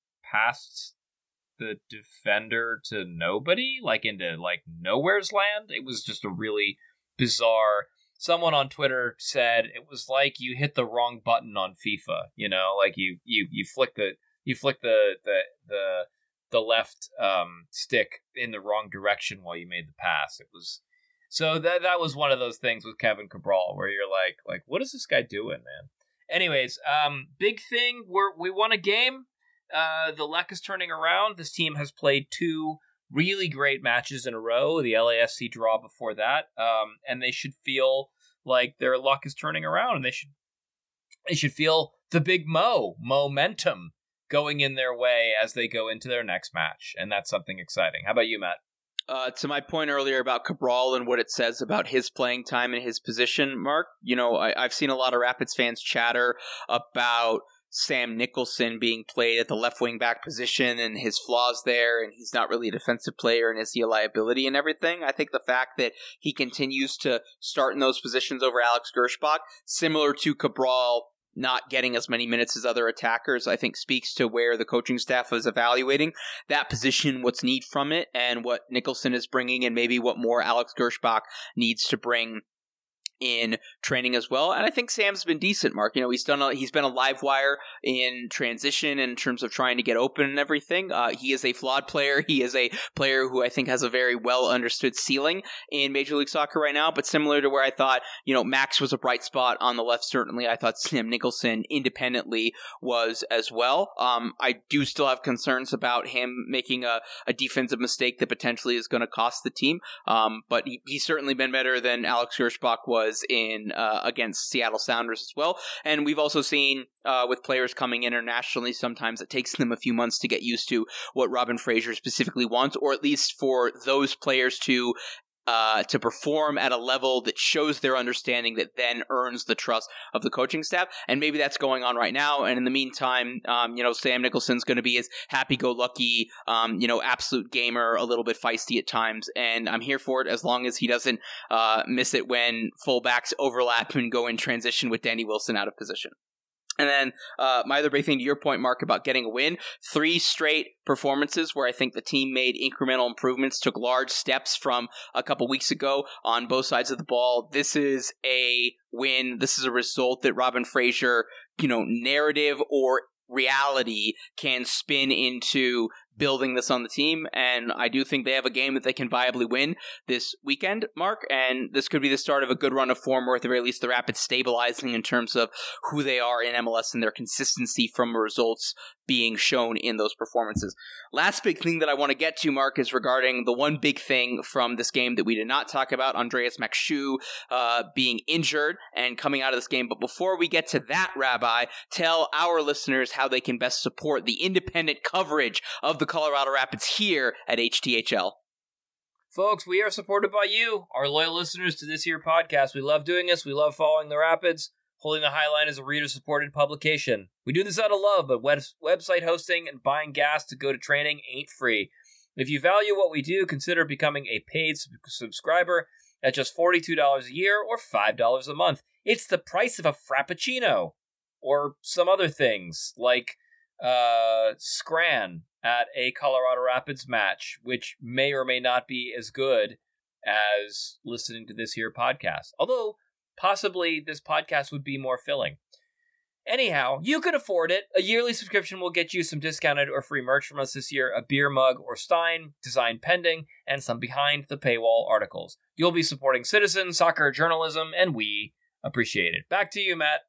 past the defender to nobody, like into like nowhere's land. It was just a really bizarre someone on Twitter said it was like you hit the wrong button on FIFA. You know, like you you you flick the you flick the the the the left um, stick in the wrong direction while you made the pass. It was so that that was one of those things with Kevin Cabral where you're like like what is this guy doing, man? Anyways, um, big thing. We we won a game. Uh, the luck is turning around. This team has played two really great matches in a row. The L A F C draw before that, um, and they should feel like their luck is turning around, and they should they should feel the big mo momentum going in their way as they go into their next match, and that's something exciting. How about you, Matt? Uh, to my point earlier about Cabral and what it says about his playing time and his position, Mark, you know, I, I've seen a lot of Rapids fans chatter about Sam Nicholson being played at the left wing back position and his flaws there, and he's not really a defensive player, and is he a liability and everything. I think the fact that he continues to start in those positions over Alex Gershbach, similar to Cabral not getting as many minutes as other attackers, I think speaks to where the coaching staff is evaluating that position, what's needed from it, and what Nicholson is bringing, and maybe what more Alex Gershbach needs to bring in training as well. And I think Sam's been decent, Mark. You know, he's done a, he's been a live wire in transition in terms of trying to get open and everything. Uh, he is a flawed player. He is a player who I think has a very well understood ceiling in Major League Soccer right now. But similar to where I thought, you know, Max was a bright spot on the left, certainly, I thought Sam Nicholson independently was as well. Um, I do still have concerns about him making a, a defensive mistake that potentially is going to cost the team. Um, but he, he's certainly been better than Alex Gershbach was in uh, against Seattle Sounders as well. And we've also seen uh, with players coming internationally, sometimes it takes them a few months to get used to what Robin Fraser specifically wants, or at least for those players to Uh, to perform at a level that shows their understanding that then earns the trust of the coaching staff. And maybe that's going on right now. And in the meantime, um, you know, Sam Nicholson's going to be his happy-go-lucky, um, you know, absolute gamer, a little bit feisty at times. And I'm here for it as long as he doesn't uh, miss it when fullbacks overlap and go in transition with Danny Wilson out of position. And then uh, my other big thing, to your point, Mark, about getting a win, three straight performances where I think the team made incremental improvements, took large steps from a couple weeks ago on both sides of the ball. This is a win. This is a result that Robin Fraser, you know, narrative or reality can spin into building this on the team, and I do think they have a game that they can viably win this weekend, Mark, and this could be the start of a good run of form, or at the very least the Rapids stabilizing in terms of who they are in M L S and their consistency from results being shown in those performances. Last big thing that I want to get to, Mark, is regarding the one big thing from this game that we did not talk about, Andreas Makshu uh, being injured and coming out of this game. But before we get to that, Rabbi, tell our listeners how they can best support the independent coverage of the Colorado Rapids here at H T H L. Folks, we are supported by you, our loyal listeners to this here podcast. We love doing this. We love following the Rapids. Holding the Highline is a reader-supported publication. We do this out of love, but web- website hosting and buying gas to go to training ain't free. If you value what we do, consider becoming a paid sub- subscriber at just forty-two dollars a year or five dollars a month. It's the price of a Frappuccino or some other things like uh, Scran at a Colorado Rapids match, which may or may not be as good as listening to this here podcast. Although, possibly this podcast would be more filling. Anyhow, you can afford it. A yearly subscription will get you some discounted or free merch from us this year, a beer mug or stein, design pending, and some behind-the-paywall articles. You'll be supporting citizen soccer journalism, and we appreciate it. Back to you, Matt.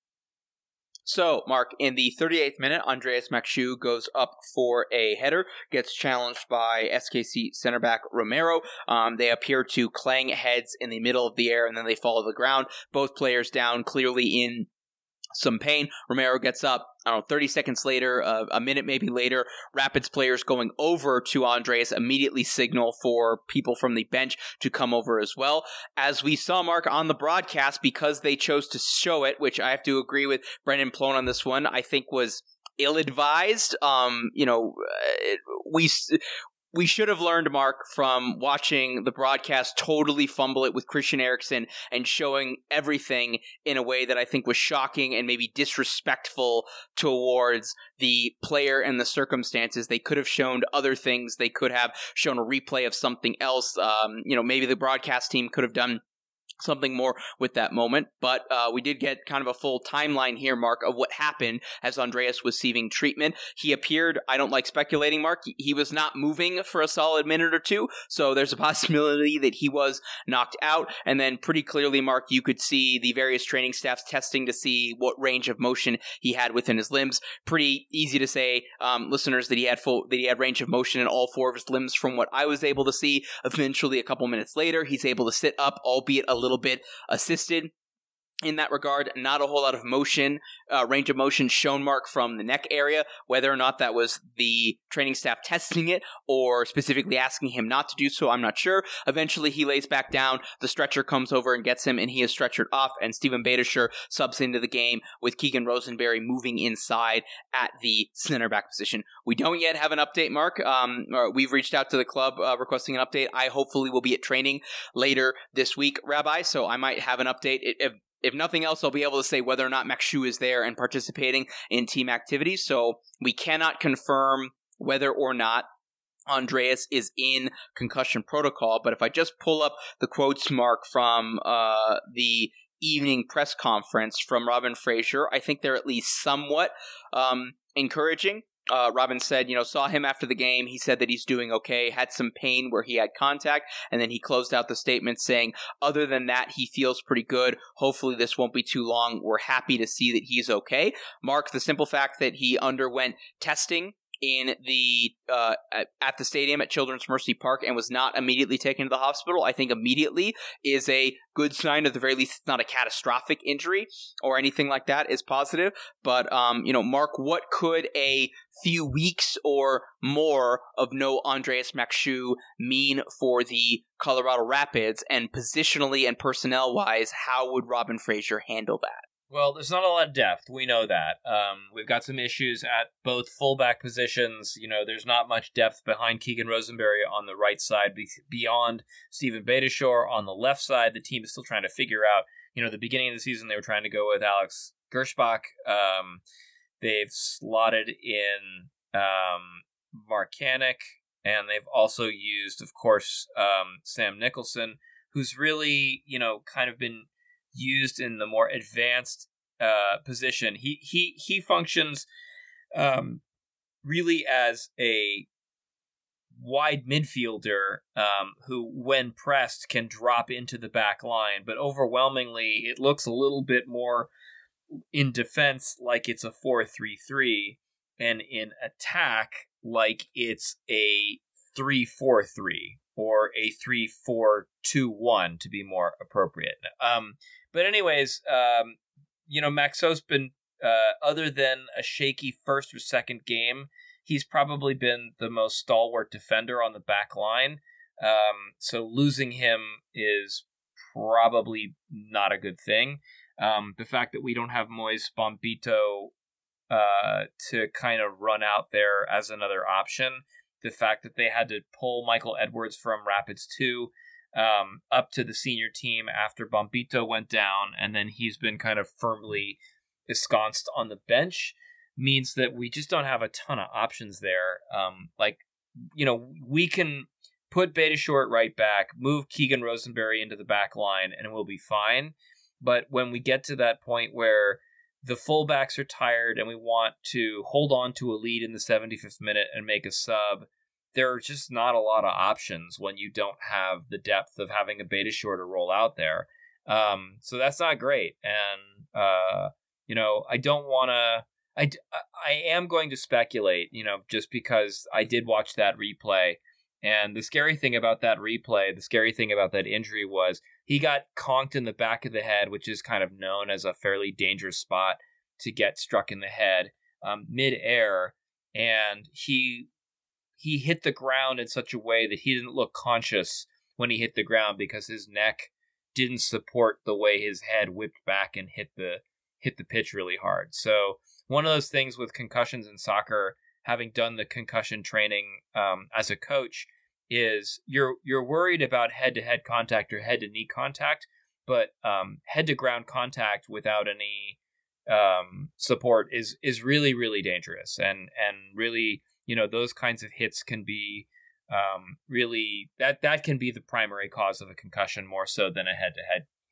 So, Mark, in the thirty-eighth minute, Andreas Makshu goes up for a header, gets challenged by S K C center back Romero. Um, they appear to clang heads in the middle of the air, and then they fall to the ground. Both players down, clearly in some pain. Romero gets up, I don't know, thirty seconds later, uh, a minute maybe later, Rapids players going over to Andreas immediately signal for people from the bench to come over as well. As we saw, Mark, on the broadcast, because they chose to show it, which I have to agree with Brendan Plone on this one, I think was ill-advised. Um, you know, it, we... We should have learned, Mark, from watching the broadcast totally fumble it with Christian Eriksen and showing everything in a way that I think was shocking and maybe disrespectful towards the player and the circumstances. They could have shown other things. They could have shown a replay of something else. Um, you know, maybe the broadcast team could have done something more with that moment. But uh, we did get kind of a full timeline here, Mark, of what happened as Andreas was receiving treatment. He appeared, I don't like speculating, Mark, he was not moving for a solid minute or two, so there's a possibility that he was knocked out. And then pretty clearly, Mark, you could see the various training staffs testing to see what range of motion he had within his limbs. Pretty easy to say, um, listeners, that he had full that he had range of motion in all four of his limbs from what I was able to see. Eventually, a couple minutes later, he's able to sit up, albeit a little bit assisted in that regard. Not a whole lot of motion, uh, range of motion shown, Mark, from the neck area. Whether or not that was the training staff testing it or specifically asking him not to do so, I'm not sure. Eventually, he lays back down. The stretcher comes over and gets him, and he is stretchered off, and Steven Beitashour subs into the game with Keegan Rosenberry moving inside at the center back position. We don't yet have an update, Mark. Um, we've reached out to the club uh, requesting an update. I hopefully will be at training later this week, Rabbi, so I might have an update. If If nothing else, I'll be able to say whether or not Makshu is there and participating in team activities. So we cannot confirm whether or not Andreas is in concussion protocol. But if I just pull up the quotes, Mark, from uh, the evening press conference from Robin Fraser, I think they're at least somewhat um, encouraging. Uh, Robin said, you know, saw him after the game. He said that he's doing okay, had some pain where he had contact, and then he closed out the statement saying, other than that, he feels pretty good. Hopefully this won't be too long. We're happy to see that he's okay. Mark, the simple fact that he underwent testing in the uh, at the stadium at Children's Mercy Park and was not immediately taken to the hospital, I think immediately is a good sign. At the very least, it's not a catastrophic injury or anything like that is positive. But, um, you know, Mark, what could a few weeks or more of no Andreas Makshu mean for the Colorado Rapids? And positionally and personnel-wise, how would Robin Fraser handle that? Well, there's not a lot of depth. We know that. Um, we've got some issues at both fullback positions. You know, there's not much depth behind Keegan Rosenberry on the right side be- beyond Steven Beitashour. On the left side, the team is still trying to figure out, you know, the beginning of the season, they were trying to go with Alex Gershbach. Um, they've slotted in um, Markanek, and they've also used, of course, um, Sam Nicholson, who's really, you know, kind of been used in the more advanced uh, position. He he he functions um, really as a wide midfielder um, who, when pressed, can drop into the back line. But overwhelmingly, it looks a little bit more in defense like it's a four three three, and in attack like it's a three four three. Or a three four two one to be more appropriate. Um, but anyways, um, you know, Maxo's been, uh, other than a shaky first or second game, he's probably been the most stalwart defender on the back line. Um, so losing him is probably not a good thing. Um, the fact that we don't have Moise Bombito uh, to kind of run out there as another option, the fact that they had to pull Michael Edwards from Rapids two um, up to the senior team after Bombito went down, and then he's been kind of firmly ensconced on the bench, means that we just don't have a ton of options there. Um, like, you know, we can put Beitashour right back, move Keegan Rosenberry into the back line, and we'll be fine. But when we get to that point where the fullbacks are tired and we want to hold on to a lead in the seventy-fifth minute and make a sub, there are just not a lot of options when you don't have the depth of having a Beitashour to roll out there. Um, so that's not great. And, uh, you know, I don't want to... I, I am going to speculate, you know, just because I did watch that replay. And the scary thing about that replay, the scary thing about that injury was he got conked in the back of the head, which is kind of known as a fairly dangerous spot to get struck in the head um, mid-air. And he he hit the ground in such a way that he didn't look conscious when he hit the ground because his neck didn't support the way his head whipped back and hit the hit the pitch really hard. So one of those things with concussions in soccer, having done the concussion training um, as a coach, is you're you're worried about head-to-head contact or head-to-knee contact, but um, head-to-ground contact without any um, support is is really, really dangerous. And and really, you know, those kinds of hits can be um, really, that, that can be the primary cause of a concussion more so than a head-to-head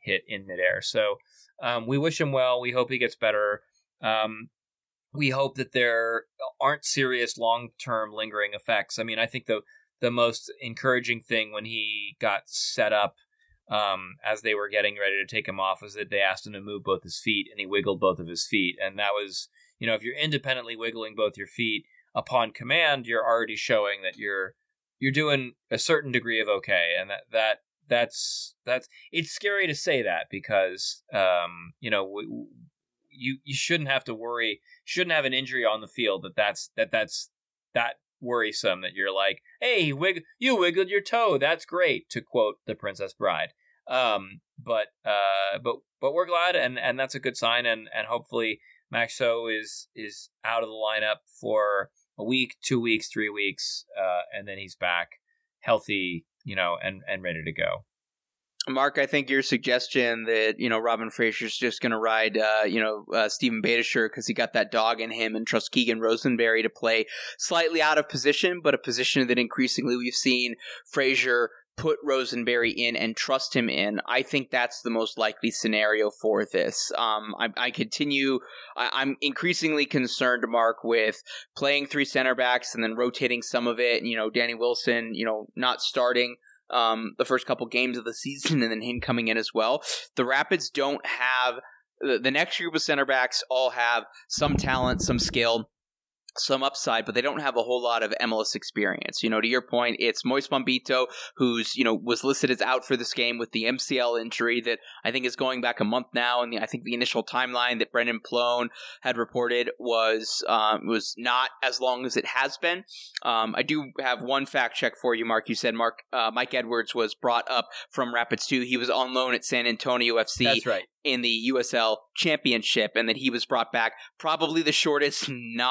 hit in midair. So um, we wish him well. We hope he gets better. Um, we hope that there aren't serious long-term lingering effects. I mean, I think the the most encouraging thing when he got set up um, as they were getting ready to take him off was that they asked him to move both his feet, and he wiggled both of his feet. And that was, you know, if you're independently wiggling both your feet upon command, you're already showing that you're you're doing a certain degree of okay. And that that that's that's it's scary to say that because um, you know. We, You you shouldn't have to worry. Shouldn't have an injury on the field that that's that that's that worrisome. That you're like, hey, wig, you wiggled your toe. That's great, to quote The Princess Bride. Um, but uh, but but we're glad, and, and that's a good sign. And, and hopefully Max Ho is is out of the lineup for a week, two weeks, three weeks, uh, and then he's back healthy, you know, and, and ready to go. Mark, I think your suggestion that, you know, Robin Fraser's just going to ride, uh, you know, uh, Stephen Beitashour because he got that dog in him and trust Keegan Rosenberry to play slightly out of position, but a position that increasingly we've seen Fraser put Rosenberry in and trust him in. I think that's the most likely scenario for this. Um, I, I continue, I, I'm increasingly concerned, Mark, with playing three center backs and then rotating some of it. You know, Danny Wilson, you know, not starting Um, the first couple games of the season and then him coming in as well. The Rapids don't have, the, the next group of center backs all have some talent, some skill, some upside, but they don't have a whole lot of M L S experience. You know, to your point, it's Moise Bombito, who's, you know, was listed as out for this game with the M C L injury that I think is going back a month now. And the, I think the initial timeline that Brendan Plone had reported was um, was not as long as it has been. Um, I do have one fact check for you, Mark. You said Mark uh, Mike Edwards was brought up from Rapids two. He was on loan at San Antonio F C. That's right. In the U S L Championship, and that he was brought back, probably the shortest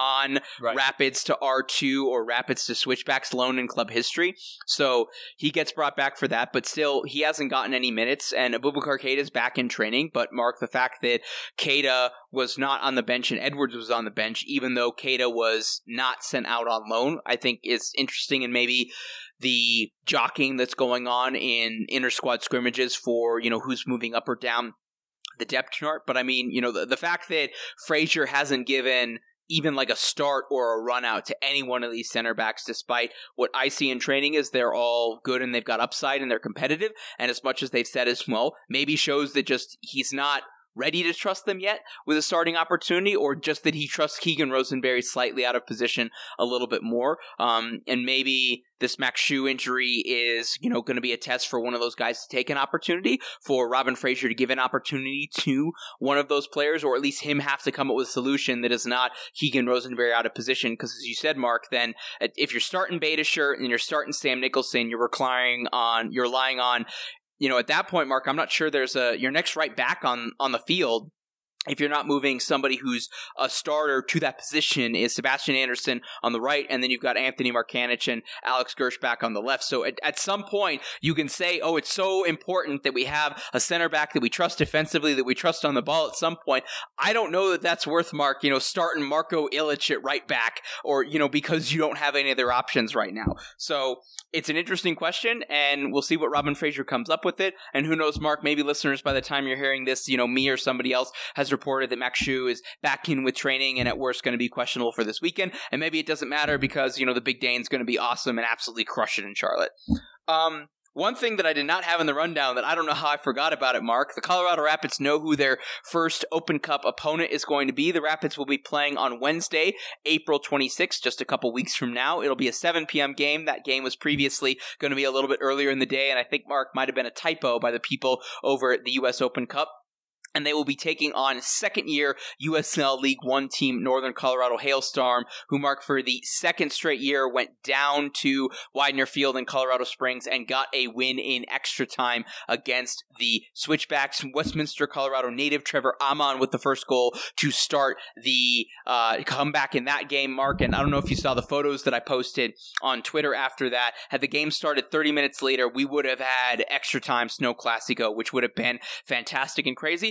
non-Rapids right. to R two or Rapids to Switchbacks loan in club history. So he gets brought back for that, but still, he hasn't gotten any minutes, and Abubakar Keita is back in training. But Mark, the fact that Keita was not on the bench and Edwards was on the bench, even though Keita was not sent out on loan, I think is interesting, and maybe the jockeying that's going on in inter-squad scrimmages for, you know, who's moving up or down the depth chart. But I mean, you know, the, the fact that Fraser hasn't given even like a start or a run out to any one of these center backs, despite what I see in training is they're all good and they've got upside and they're competitive. And as much as they've said as well, maybe shows that just he's not ready to trust them yet with a starting opportunity, or just that he trusts Keegan Rosenberry slightly out of position a little bit more. Um, and maybe this Max Shu injury is, you know, going to be a test for one of those guys to take an opportunity, for Robin Fraser to give an opportunity to one of those players, or at least him have to come up with a solution that is not Keegan Rosenberry out of position. Because as you said, Mark, then if you're starting Beitashour and you're starting Sam Nicholson, you're relying on, you're relying on, you know, at that point, Mark, I'm not sure there's a your next right back on, on the field. If you're not moving somebody who's a starter to that position, is Sebastian Anderson on the right, and then you've got Anthony Markanich and Alex Gershback on the left. So at, at some point, you can say, oh, it's so important that we have a center back that we trust defensively, that we trust on the ball at some point. I don't know that that's worth, Mark, you know, starting Marco Ilic at right back, or, you know, because you don't have any other options right now. So it's an interesting question, and we'll see what Robin Fraser comes up with it. And who knows, Mark, maybe listeners, by the time you're hearing this, you know, me or somebody else has reported that Max Shu is back in with training and at worst going to be questionable for this weekend. And maybe it doesn't matter because, you know, the Big Dane's going to be awesome and absolutely crush it in Charlotte. Um, one thing that I did not have in the rundown that I don't know how I forgot about it, Mark, the Colorado Rapids know who their first Open Cup opponent is going to be. The Rapids will be playing on Wednesday, April twenty-sixth, just a couple weeks from now. It'll be a seven p.m. game. That game was previously going to be a little bit earlier in the day, and I think, Mark, might have been a typo by the people over at the U S Open Cup. And they will be taking on second-year U S L League One team Northern Colorado Hailstorm, who, Mark, for the second straight year went down to Widener Field in Colorado Springs and got a win in extra time against the Switchbacks. Westminster, Colorado native Trevor Amon with the first goal to start the uh, comeback in that game, Mark. And I don't know if you saw the photos that I posted on Twitter after that. Had the game started thirty minutes later, we would have had extra time Snow Classico, which would have been fantastic and crazy.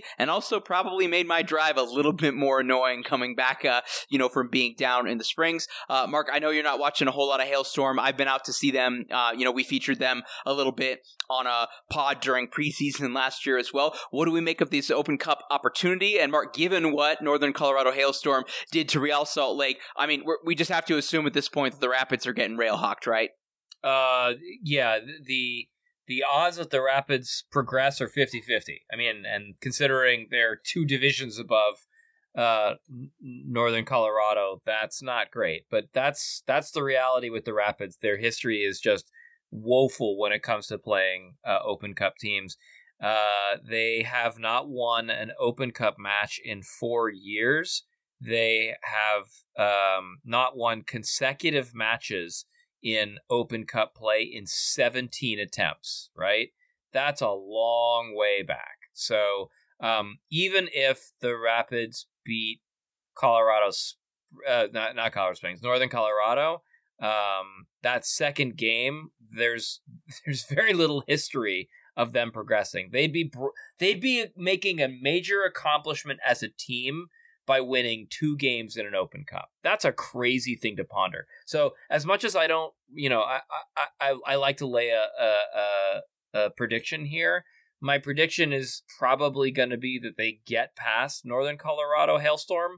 and also probably made my drive a little bit more annoying coming back, uh, you know, from being down in the Springs. Uh, Mark, I know you're not watching a whole lot of Hailstorm. I've been out to see them. Uh, you know, we featured them a little bit on a pod during preseason last year as well. What do we make of this Open Cup opportunity? And Mark, given what Northern Colorado Hailstorm did to Real Salt Lake, I mean, we're, we just have to assume at this point that the Rapids are getting rail-hawked, right? Uh, yeah, the the odds that the Rapids progress are fifty-fifty. I mean, and considering they're two divisions above uh, Northern Colorado, that's not great. But that's that's the reality with the Rapids. Their history is just woeful when it comes to playing uh, Open Cup teams. Uh, they have not won an Open Cup match in four years. They have um, not won consecutive matches in Open Cup play in seventeen attempts, right? That's a long way back. So um, even if the Rapids beat Colorado, uh, not, not Colorado Springs, Northern Colorado, um, that second game, there's there's very little history of them progressing. They'd be they'd be making a major accomplishment as a team by winning two games in an Open Cup. That's a crazy thing to ponder. So as much as I don't, you know, I I, I, I like to lay a, a, a prediction here, my prediction is probably going to be that they get past Northern Colorado Hailstorm,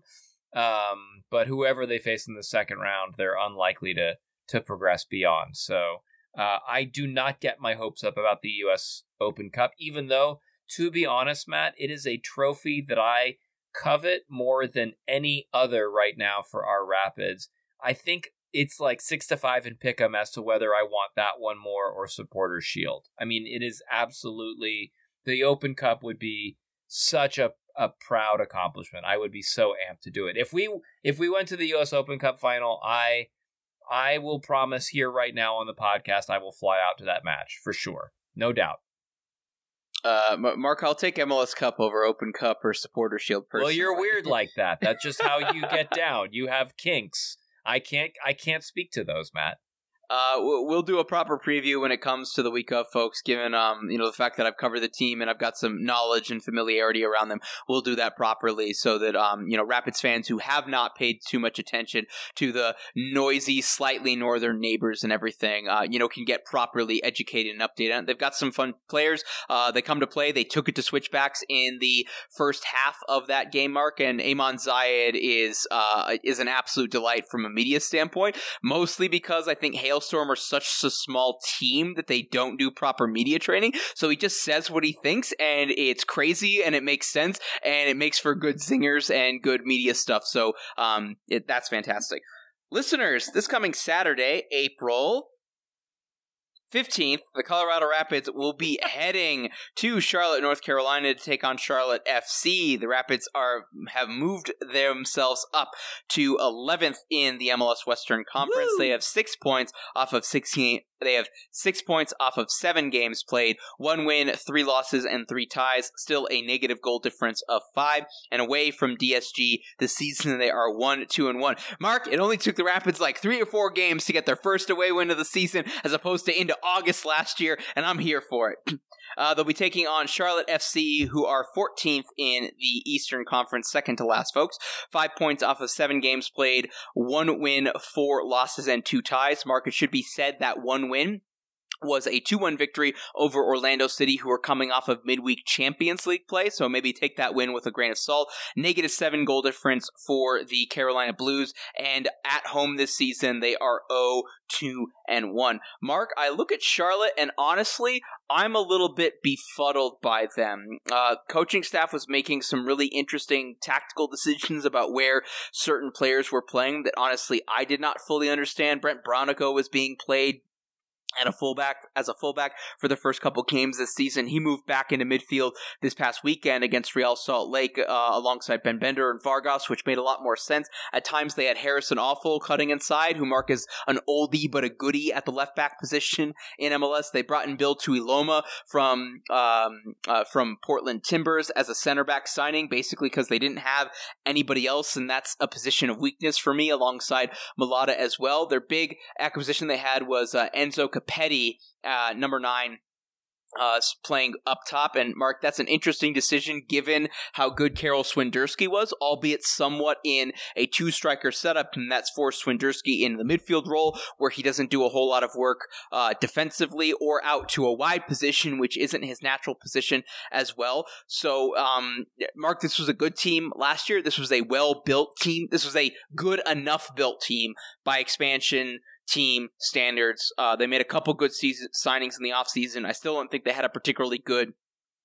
um, but whoever they face in the second round, they're unlikely to, to progress beyond. So uh, I do not get my hopes up about the U S Open Cup, even though, to be honest, Matt, it is a trophy that I covet more than any other right now for our Rapids. I think it's like six to five in pick'em as to whether I want that one more or Supporters Shield. I mean, it is absolutely, the Open Cup would be such a, a proud accomplishment. I would be so amped to do it. If we if we went to the U S Open Cup final, I I will promise here right now on the podcast I will fly out to that match for sure, no doubt. Uh, Mark, I'll take M L S Cup over Open Cup or Supporter Shield personally. Well, you're weird like that. That's just how you get down. You have kinks. I can't. I can't speak to those, Matt. Uh, we'll do a proper preview when it comes to the week of, folks, given, um, you know, the fact that I've covered the team and I've got some knowledge and familiarity around them. We'll do that properly so that, um, you know, Rapids fans who have not paid too much attention to the noisy, slightly northern neighbors and everything, uh, you know, can get properly educated and updated on it. They've got some fun players. Uh, they come to play. They took it to switchbacks in the first half of that game, Mark, and Amon Zayed is, uh, is an absolute delight from a media standpoint, mostly because I think Hailstorm are such a small team that they don't do proper media training. So he just says what he thinks, and it's crazy, and it makes sense, and it makes for good zingers and good media stuff. So um, it, that's fantastic. Listeners, this coming Saturday, April fifteenth, the Colorado Rapids will be heading to Charlotte, North Carolina to take on Charlotte F C. The Rapids are have moved themselves up to eleventh in the M L S Western Conference. Woo! They have six points off of sixteen. They have six points off of seven games played, one win, three losses, and three ties. Still a negative goal difference of five. And away from D S G this season, they are one, two, and one. Mark, it only took the Rapids like three or four games to get their first away win of the season, as opposed to into August last year, and I'm here for it. Uh, they'll be taking on Charlotte F C, who are fourteenth in the Eastern Conference, second to last, folks. Five points off of seven games played, one win, four losses, and two ties. Mark, it should be said that one win was a two one victory over Orlando City, who are coming off of midweek Champions League play, so maybe take that win with a grain of salt. Negative seven goal difference for the Carolina Blues, and at home this season, they are oh, two, and one. Mark, I look at Charlotte, and honestly, I'm a little bit befuddled by them. Uh, coaching staff was making some really interesting tactical decisions about where certain players were playing that honestly I did not fully understand. Brent Bronico was being played and a fullback as a fullback for the first couple games this season. He moved back into midfield this past weekend against Real Salt Lake uh, alongside Ben Bender and Vargas, which made a lot more sense. At times they had Harrison Awful cutting inside, who Mark is an oldie but a goodie at the left back position in M L S. They brought in Bill Tuiloma from um, uh, from Portland Timbers as a center back signing, basically because they didn't have anybody else, and that's a position of weakness for me alongside Mulata as well. Their big acquisition they had was uh, Enzo Capetti, uh, number nine, uh, playing up top. And Mark, that's an interesting decision given how good Karol Swinderski was, albeit somewhat in a two-striker setup, and that's forced Swinderski in the midfield role where he doesn't do a whole lot of work uh, defensively or out to a wide position, which isn't his natural position as well. So, um, Mark, this was a good team last year. This was a well-built team. This was a good enough built team by expansion team standards. Uh, they made a couple good season signings in the offseason. I still don't think they had a particularly good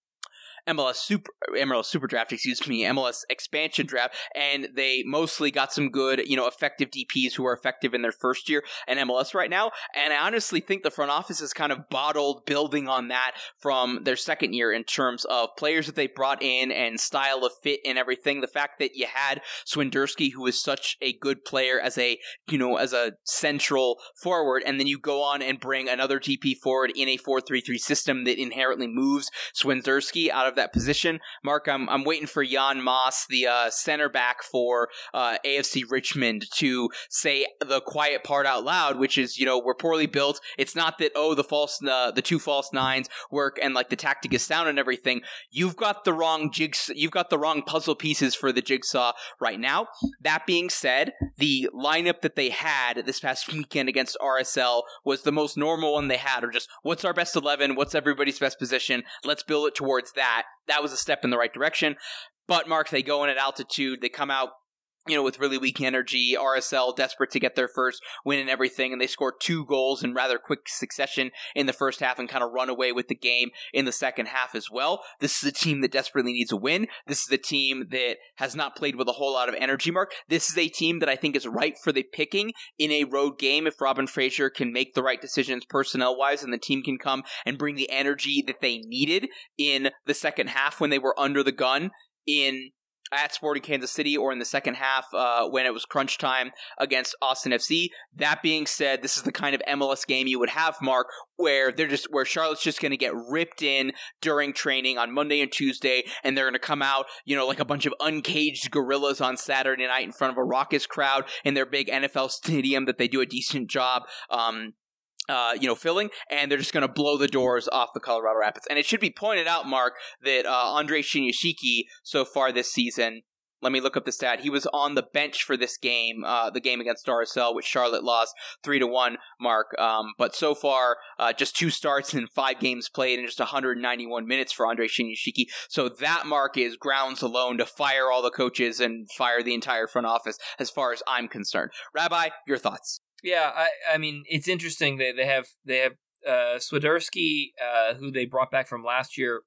M L S Super M L S Super Draft, excuse me, M L S Expansion Draft, and they mostly got some good, you know, effective D Ps who are effective in their first year in M L S right now. And I honestly think the front office is kind of bottled building on that from their second year in terms of players that they brought in and style of fit and everything. The fact that you had Swinderski, who is such a good player as a, you know, as a central forward, and then you go on and bring another D P forward in a four three three system that inherently moves Swinderski out of that position. Mark, I'm I'm waiting for Jan Moss, the uh, center back for uh, A F C Richmond, to say the quiet part out loud, which is, you know, we're poorly built. It's not that, oh, the false, uh, the two false nines work and like the tactic is sound and everything. You've got the wrong jigs. You've got the wrong puzzle pieces for the jigsaw right now. That being said, the lineup that they had this past weekend against R S L was the most normal one they had, or just what's our best eleven? What's everybody's best position? Let's build it towards that. That was a step in the right direction. But, Mark, they go in at altitude. They come out, you know, with really weak energy. R S L desperate to get their first win and everything, and they scored two goals in rather quick succession in the first half and kind of run away with the game in the second half as well. This is a team that desperately needs a win. This is a team that has not played with a whole lot of energy, Mark. This is a team that I think is ripe for the picking in a road game if Robin Fraser can make the right decisions personnel-wise and the team can come and bring the energy that they needed in the second half when they were under the gun in at Sporting Kansas City, or in the second half uh, when it was crunch time against Austin F C. That being said, this is the kind of M L S game you would have, Mark, where they're just where Charlotte's just going to get ripped in during training on Monday and Tuesday, and they're going to come out, you know, like a bunch of uncaged gorillas on Saturday night in front of a raucous crowd in their big N F L stadium that they do a decent job um Uh, you know, filling, and they're just going to blow the doors off the Colorado Rapids. And it should be pointed out, Mark, that uh, Andre Shinyashiki so far this season, let me look up the stat, he was on the bench for this game, uh, the game against R S L, which Charlotte lost three to one, Mark. Um, but so far, uh, just two starts and five games played and just one hundred ninety-one minutes for Andre Shinyashiki. So that, Mark, is grounds alone to fire all the coaches and fire the entire front office as far as I'm concerned. Rabbi, your thoughts? Yeah, I, I mean, it's interesting that they have they have uh, Swinderski, uh, who they brought back from last year,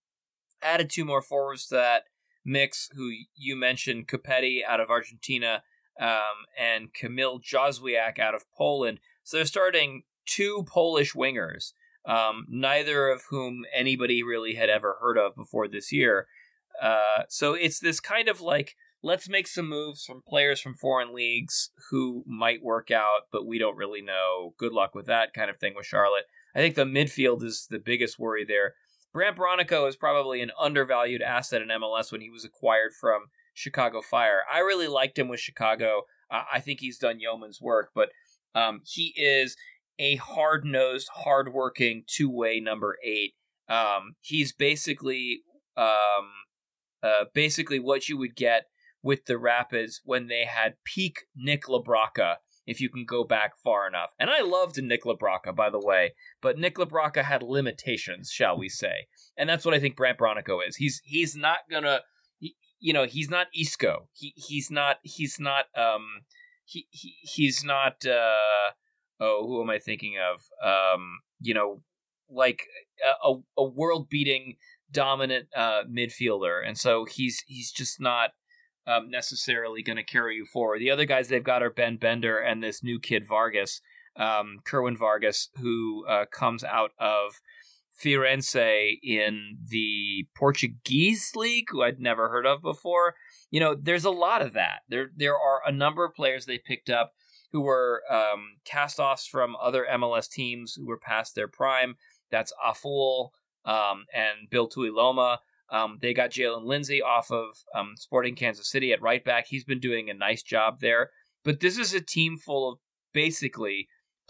added two more forwards to that mix, who you mentioned, Kopetti out of Argentina, um, and Kamil Jozwiak out of Poland. So they're starting two Polish wingers, um, neither of whom anybody really had ever heard of before this year. Uh, so it's this kind of like, let's make some moves from players from foreign leagues who might work out, but we don't really know. Good luck with that kind of thing with Charlotte. I think the midfield is the biggest worry there. Brandt Bronico is probably an undervalued asset in M L S when he was acquired from Chicago Fire. I really liked him with Chicago. Uh, I think he's done yeoman's work, but um, he is a hard-nosed, hard-working two-way number eight. Um, he's basically um, uh, basically what you would get with the Rapids when they had peak Nick LaBrocca, if you can go back far enough. And I loved Nick LaBrocca, by the way, but Nick LaBrocca had limitations, shall we say. And that's what I think Brandt Bronico is. He's he's not gonna, he, you know, he's not Isco. He he's not he's not um he, he he's not uh oh who am I thinking of? Um you know, like a a world beating dominant uh midfielder, and so he's he's just not Um, necessarily going to carry you forward. The other guys they've got are Ben Bender and this new kid Vargas, um, Kerwin Vargas, who uh, comes out of Firenze in the Portuguese league, who I'd never heard of before. You know, there's a lot of that. There, there are a number of players they picked up who were um, cast-offs from other M L S teams who were past their prime. That's Aful um, and Bill Tuiloma. Um, they got Jalen Lindsay off of um, Sporting Kansas City at right back. He's been doing a nice job there. But this is a team full of basically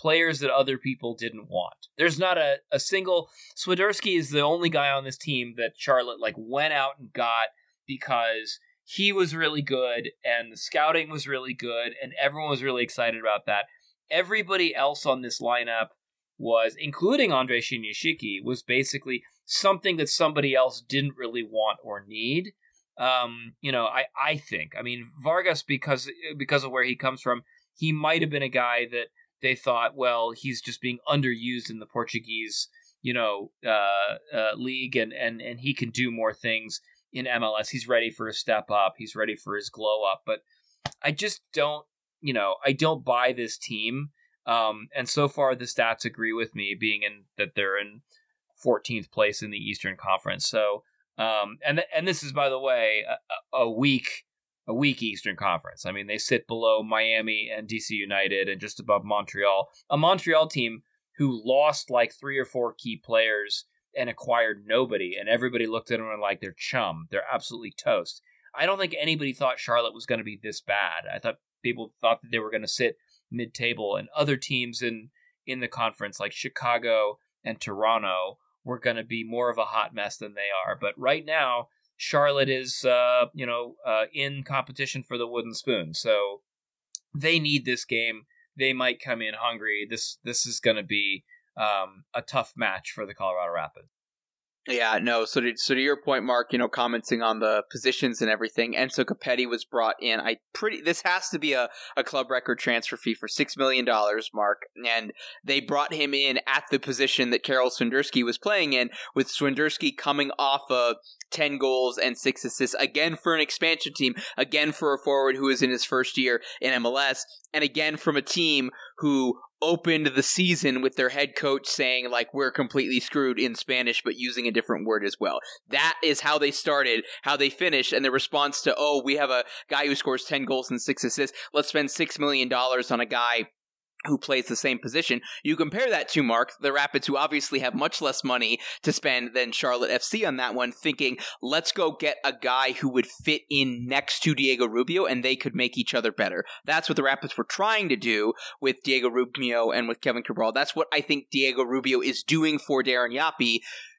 players that other people didn't want. There's not a, a single... Swiderski is the only guy on this team that Charlotte like went out and got because he was really good and the scouting was really good and everyone was really excited about that. Everybody else on this lineup was, including Andrei Shinyashiki, was basically something that somebody else didn't really want or need. Um, you know, I, I think, I mean, Vargas, because because of where he comes from, he might have been a guy that they thought, well, he's just being underused in the Portuguese, you know, uh, uh, league, and, and, and he can do more things in M L S. He's ready for a step up. He's ready for his glow up. But I just don't, you know, I don't buy this team. Um, and so far the stats agree with me, being in that they're in fourteenth place in the Eastern Conference. So, um, and th- and this is, by the way, a, a weak a weak Eastern Conference. I mean, they sit below Miami and D C United and just above Montreal. A Montreal team who lost like three or four key players and acquired nobody, and everybody looked at them and like they're chum. They're absolutely toast. I don't think anybody thought Charlotte was going to be this bad. I thought people thought that they were going to sit mid-table, and other teams in in the conference like Chicago and Toronto were going to be more of a hot mess than they are. But right now, Charlotte is uh, you know uh, in competition for the wooden spoon, so they need this game. They might come in hungry. This this is going to be um, a tough match for the Colorado Rapids. Yeah, no, so to, so to your point, Mark, you know, commenting on the positions and everything, Enzo Capetti was brought in. I pretty This has to be a, a club record transfer fee for six million dollars, Mark, and they brought him in at the position that Karol Swiderski was playing in, with Swiderski coming off of ten goals and six assists, again for an expansion team, again for a forward who is in his first year in M L S, and again from a team who opened the season with their head coach saying, like, we're completely screwed in Spanish, but using a different word as well. That is how they started, how they finished, and the response to, oh, we have a guy who scores ten goals and six assists, let's spend six million dollars on a guy who plays the same position. You compare that to, Mark, the Rapids, who obviously have much less money to spend than Charlotte F C on that one, thinking, let's go get a guy who would fit in next to Diego Rubio and they could make each other better. That's what the Rapids were trying to do with Diego Rubio and with Kevin Cabral. That's what I think Diego Rubio is doing for Darren Yapi.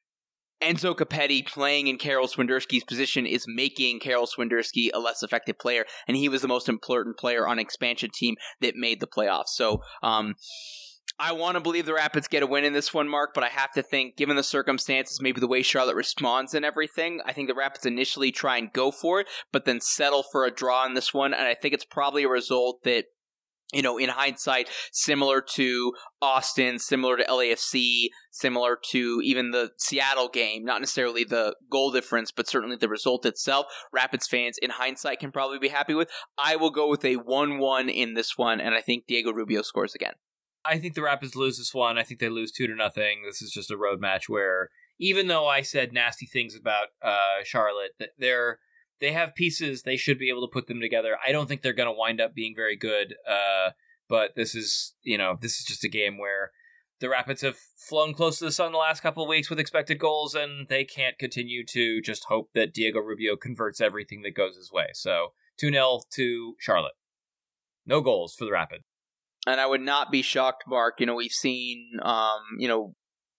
Enzo Capetti playing in Karol Swiderski's position is making Karol Swiderski a less effective player, and he was the most important player on an expansion team that made the playoffs. So um, I want to believe the Rapids get a win in this one, Mark, but I have to think, given the circumstances, maybe the way Charlotte responds and everything, I think the Rapids initially try and go for it, but then settle for a draw in this one, and I think it's probably a result that, you know, in hindsight, similar to Austin, similar to L A F C, similar to even the Seattle game, not necessarily the goal difference, but certainly the result itself, Rapids fans in hindsight can probably be happy with. I will go with a one one in this one, and I think Diego Rubio scores again. I think the Rapids lose this one. I think they lose two to nothing. This is just a road match where, even though I said nasty things about uh, Charlotte, that they're They have pieces. They should be able to put them together. I don't think they're going to wind up being very good. Uh, but this is, you know, this is just a game where the Rapids have flown close to the sun the last couple of weeks with expected goals, and they can't continue to just hope that Diego Rubio converts everything that goes his way. So two nil to Charlotte. No goals for the Rapids. And I would not be shocked, Mark. You know, we've seen, um, you know,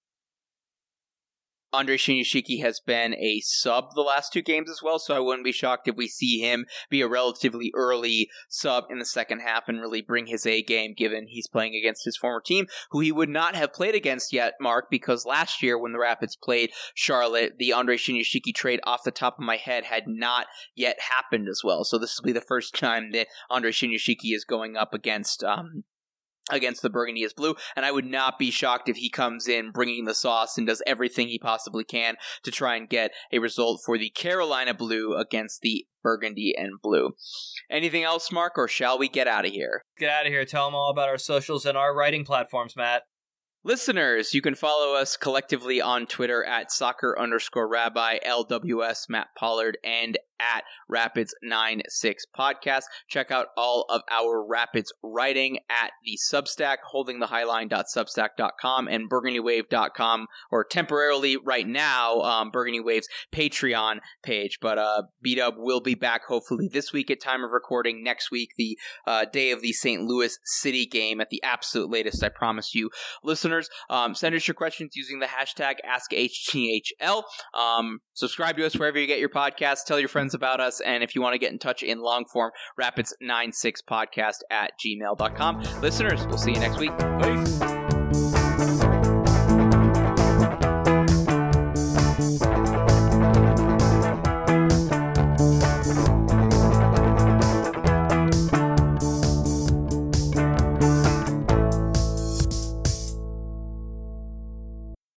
Andrei Shinyashiki has been a sub the last two games as well, so I wouldn't be shocked if we see him be a relatively early sub in the second half and really bring his A game, given he's playing against his former team, who he would not have played against yet, Mark, because last year when the Rapids played Charlotte, the Andrei Shinyashiki trade, off the top of my head, had not yet happened as well. So this will be the first time that Andrei Shinyashiki is going up against um, against the Burgundy is Blue, and I would not be shocked if he comes in bringing the sauce and does everything he possibly can to try and get a result for the Carolina Blue against the Burgundy and Blue. Anything else, Mark, or shall we get out of here? Get out of here. Tell them all about our socials and our writing platforms, Matt. Listeners, you can follow us collectively on Twitter at soccer underscore rabbi, L W S Matt Pollard, and at Rapids ninety-six Podcast. Check out all of our Rapids writing at the Substack, holding the highline dot substack dot com and burgundy wave dot com, or temporarily right now, um, Burgundy Wave's Patreon page. But uh, B-Dub will be back hopefully this week at time of recording, next week, the uh, day of the Saint Louis City game at the absolute latest, I promise you. Listeners, um, send us your questions using the hashtag Ask H T H L. Um, subscribe to us wherever you get your podcasts. Tell your friends about us. And if you want to get in touch in long form, Rapids ninety-six Podcast at gmail dot com. Listeners, we'll see you next week. Peace.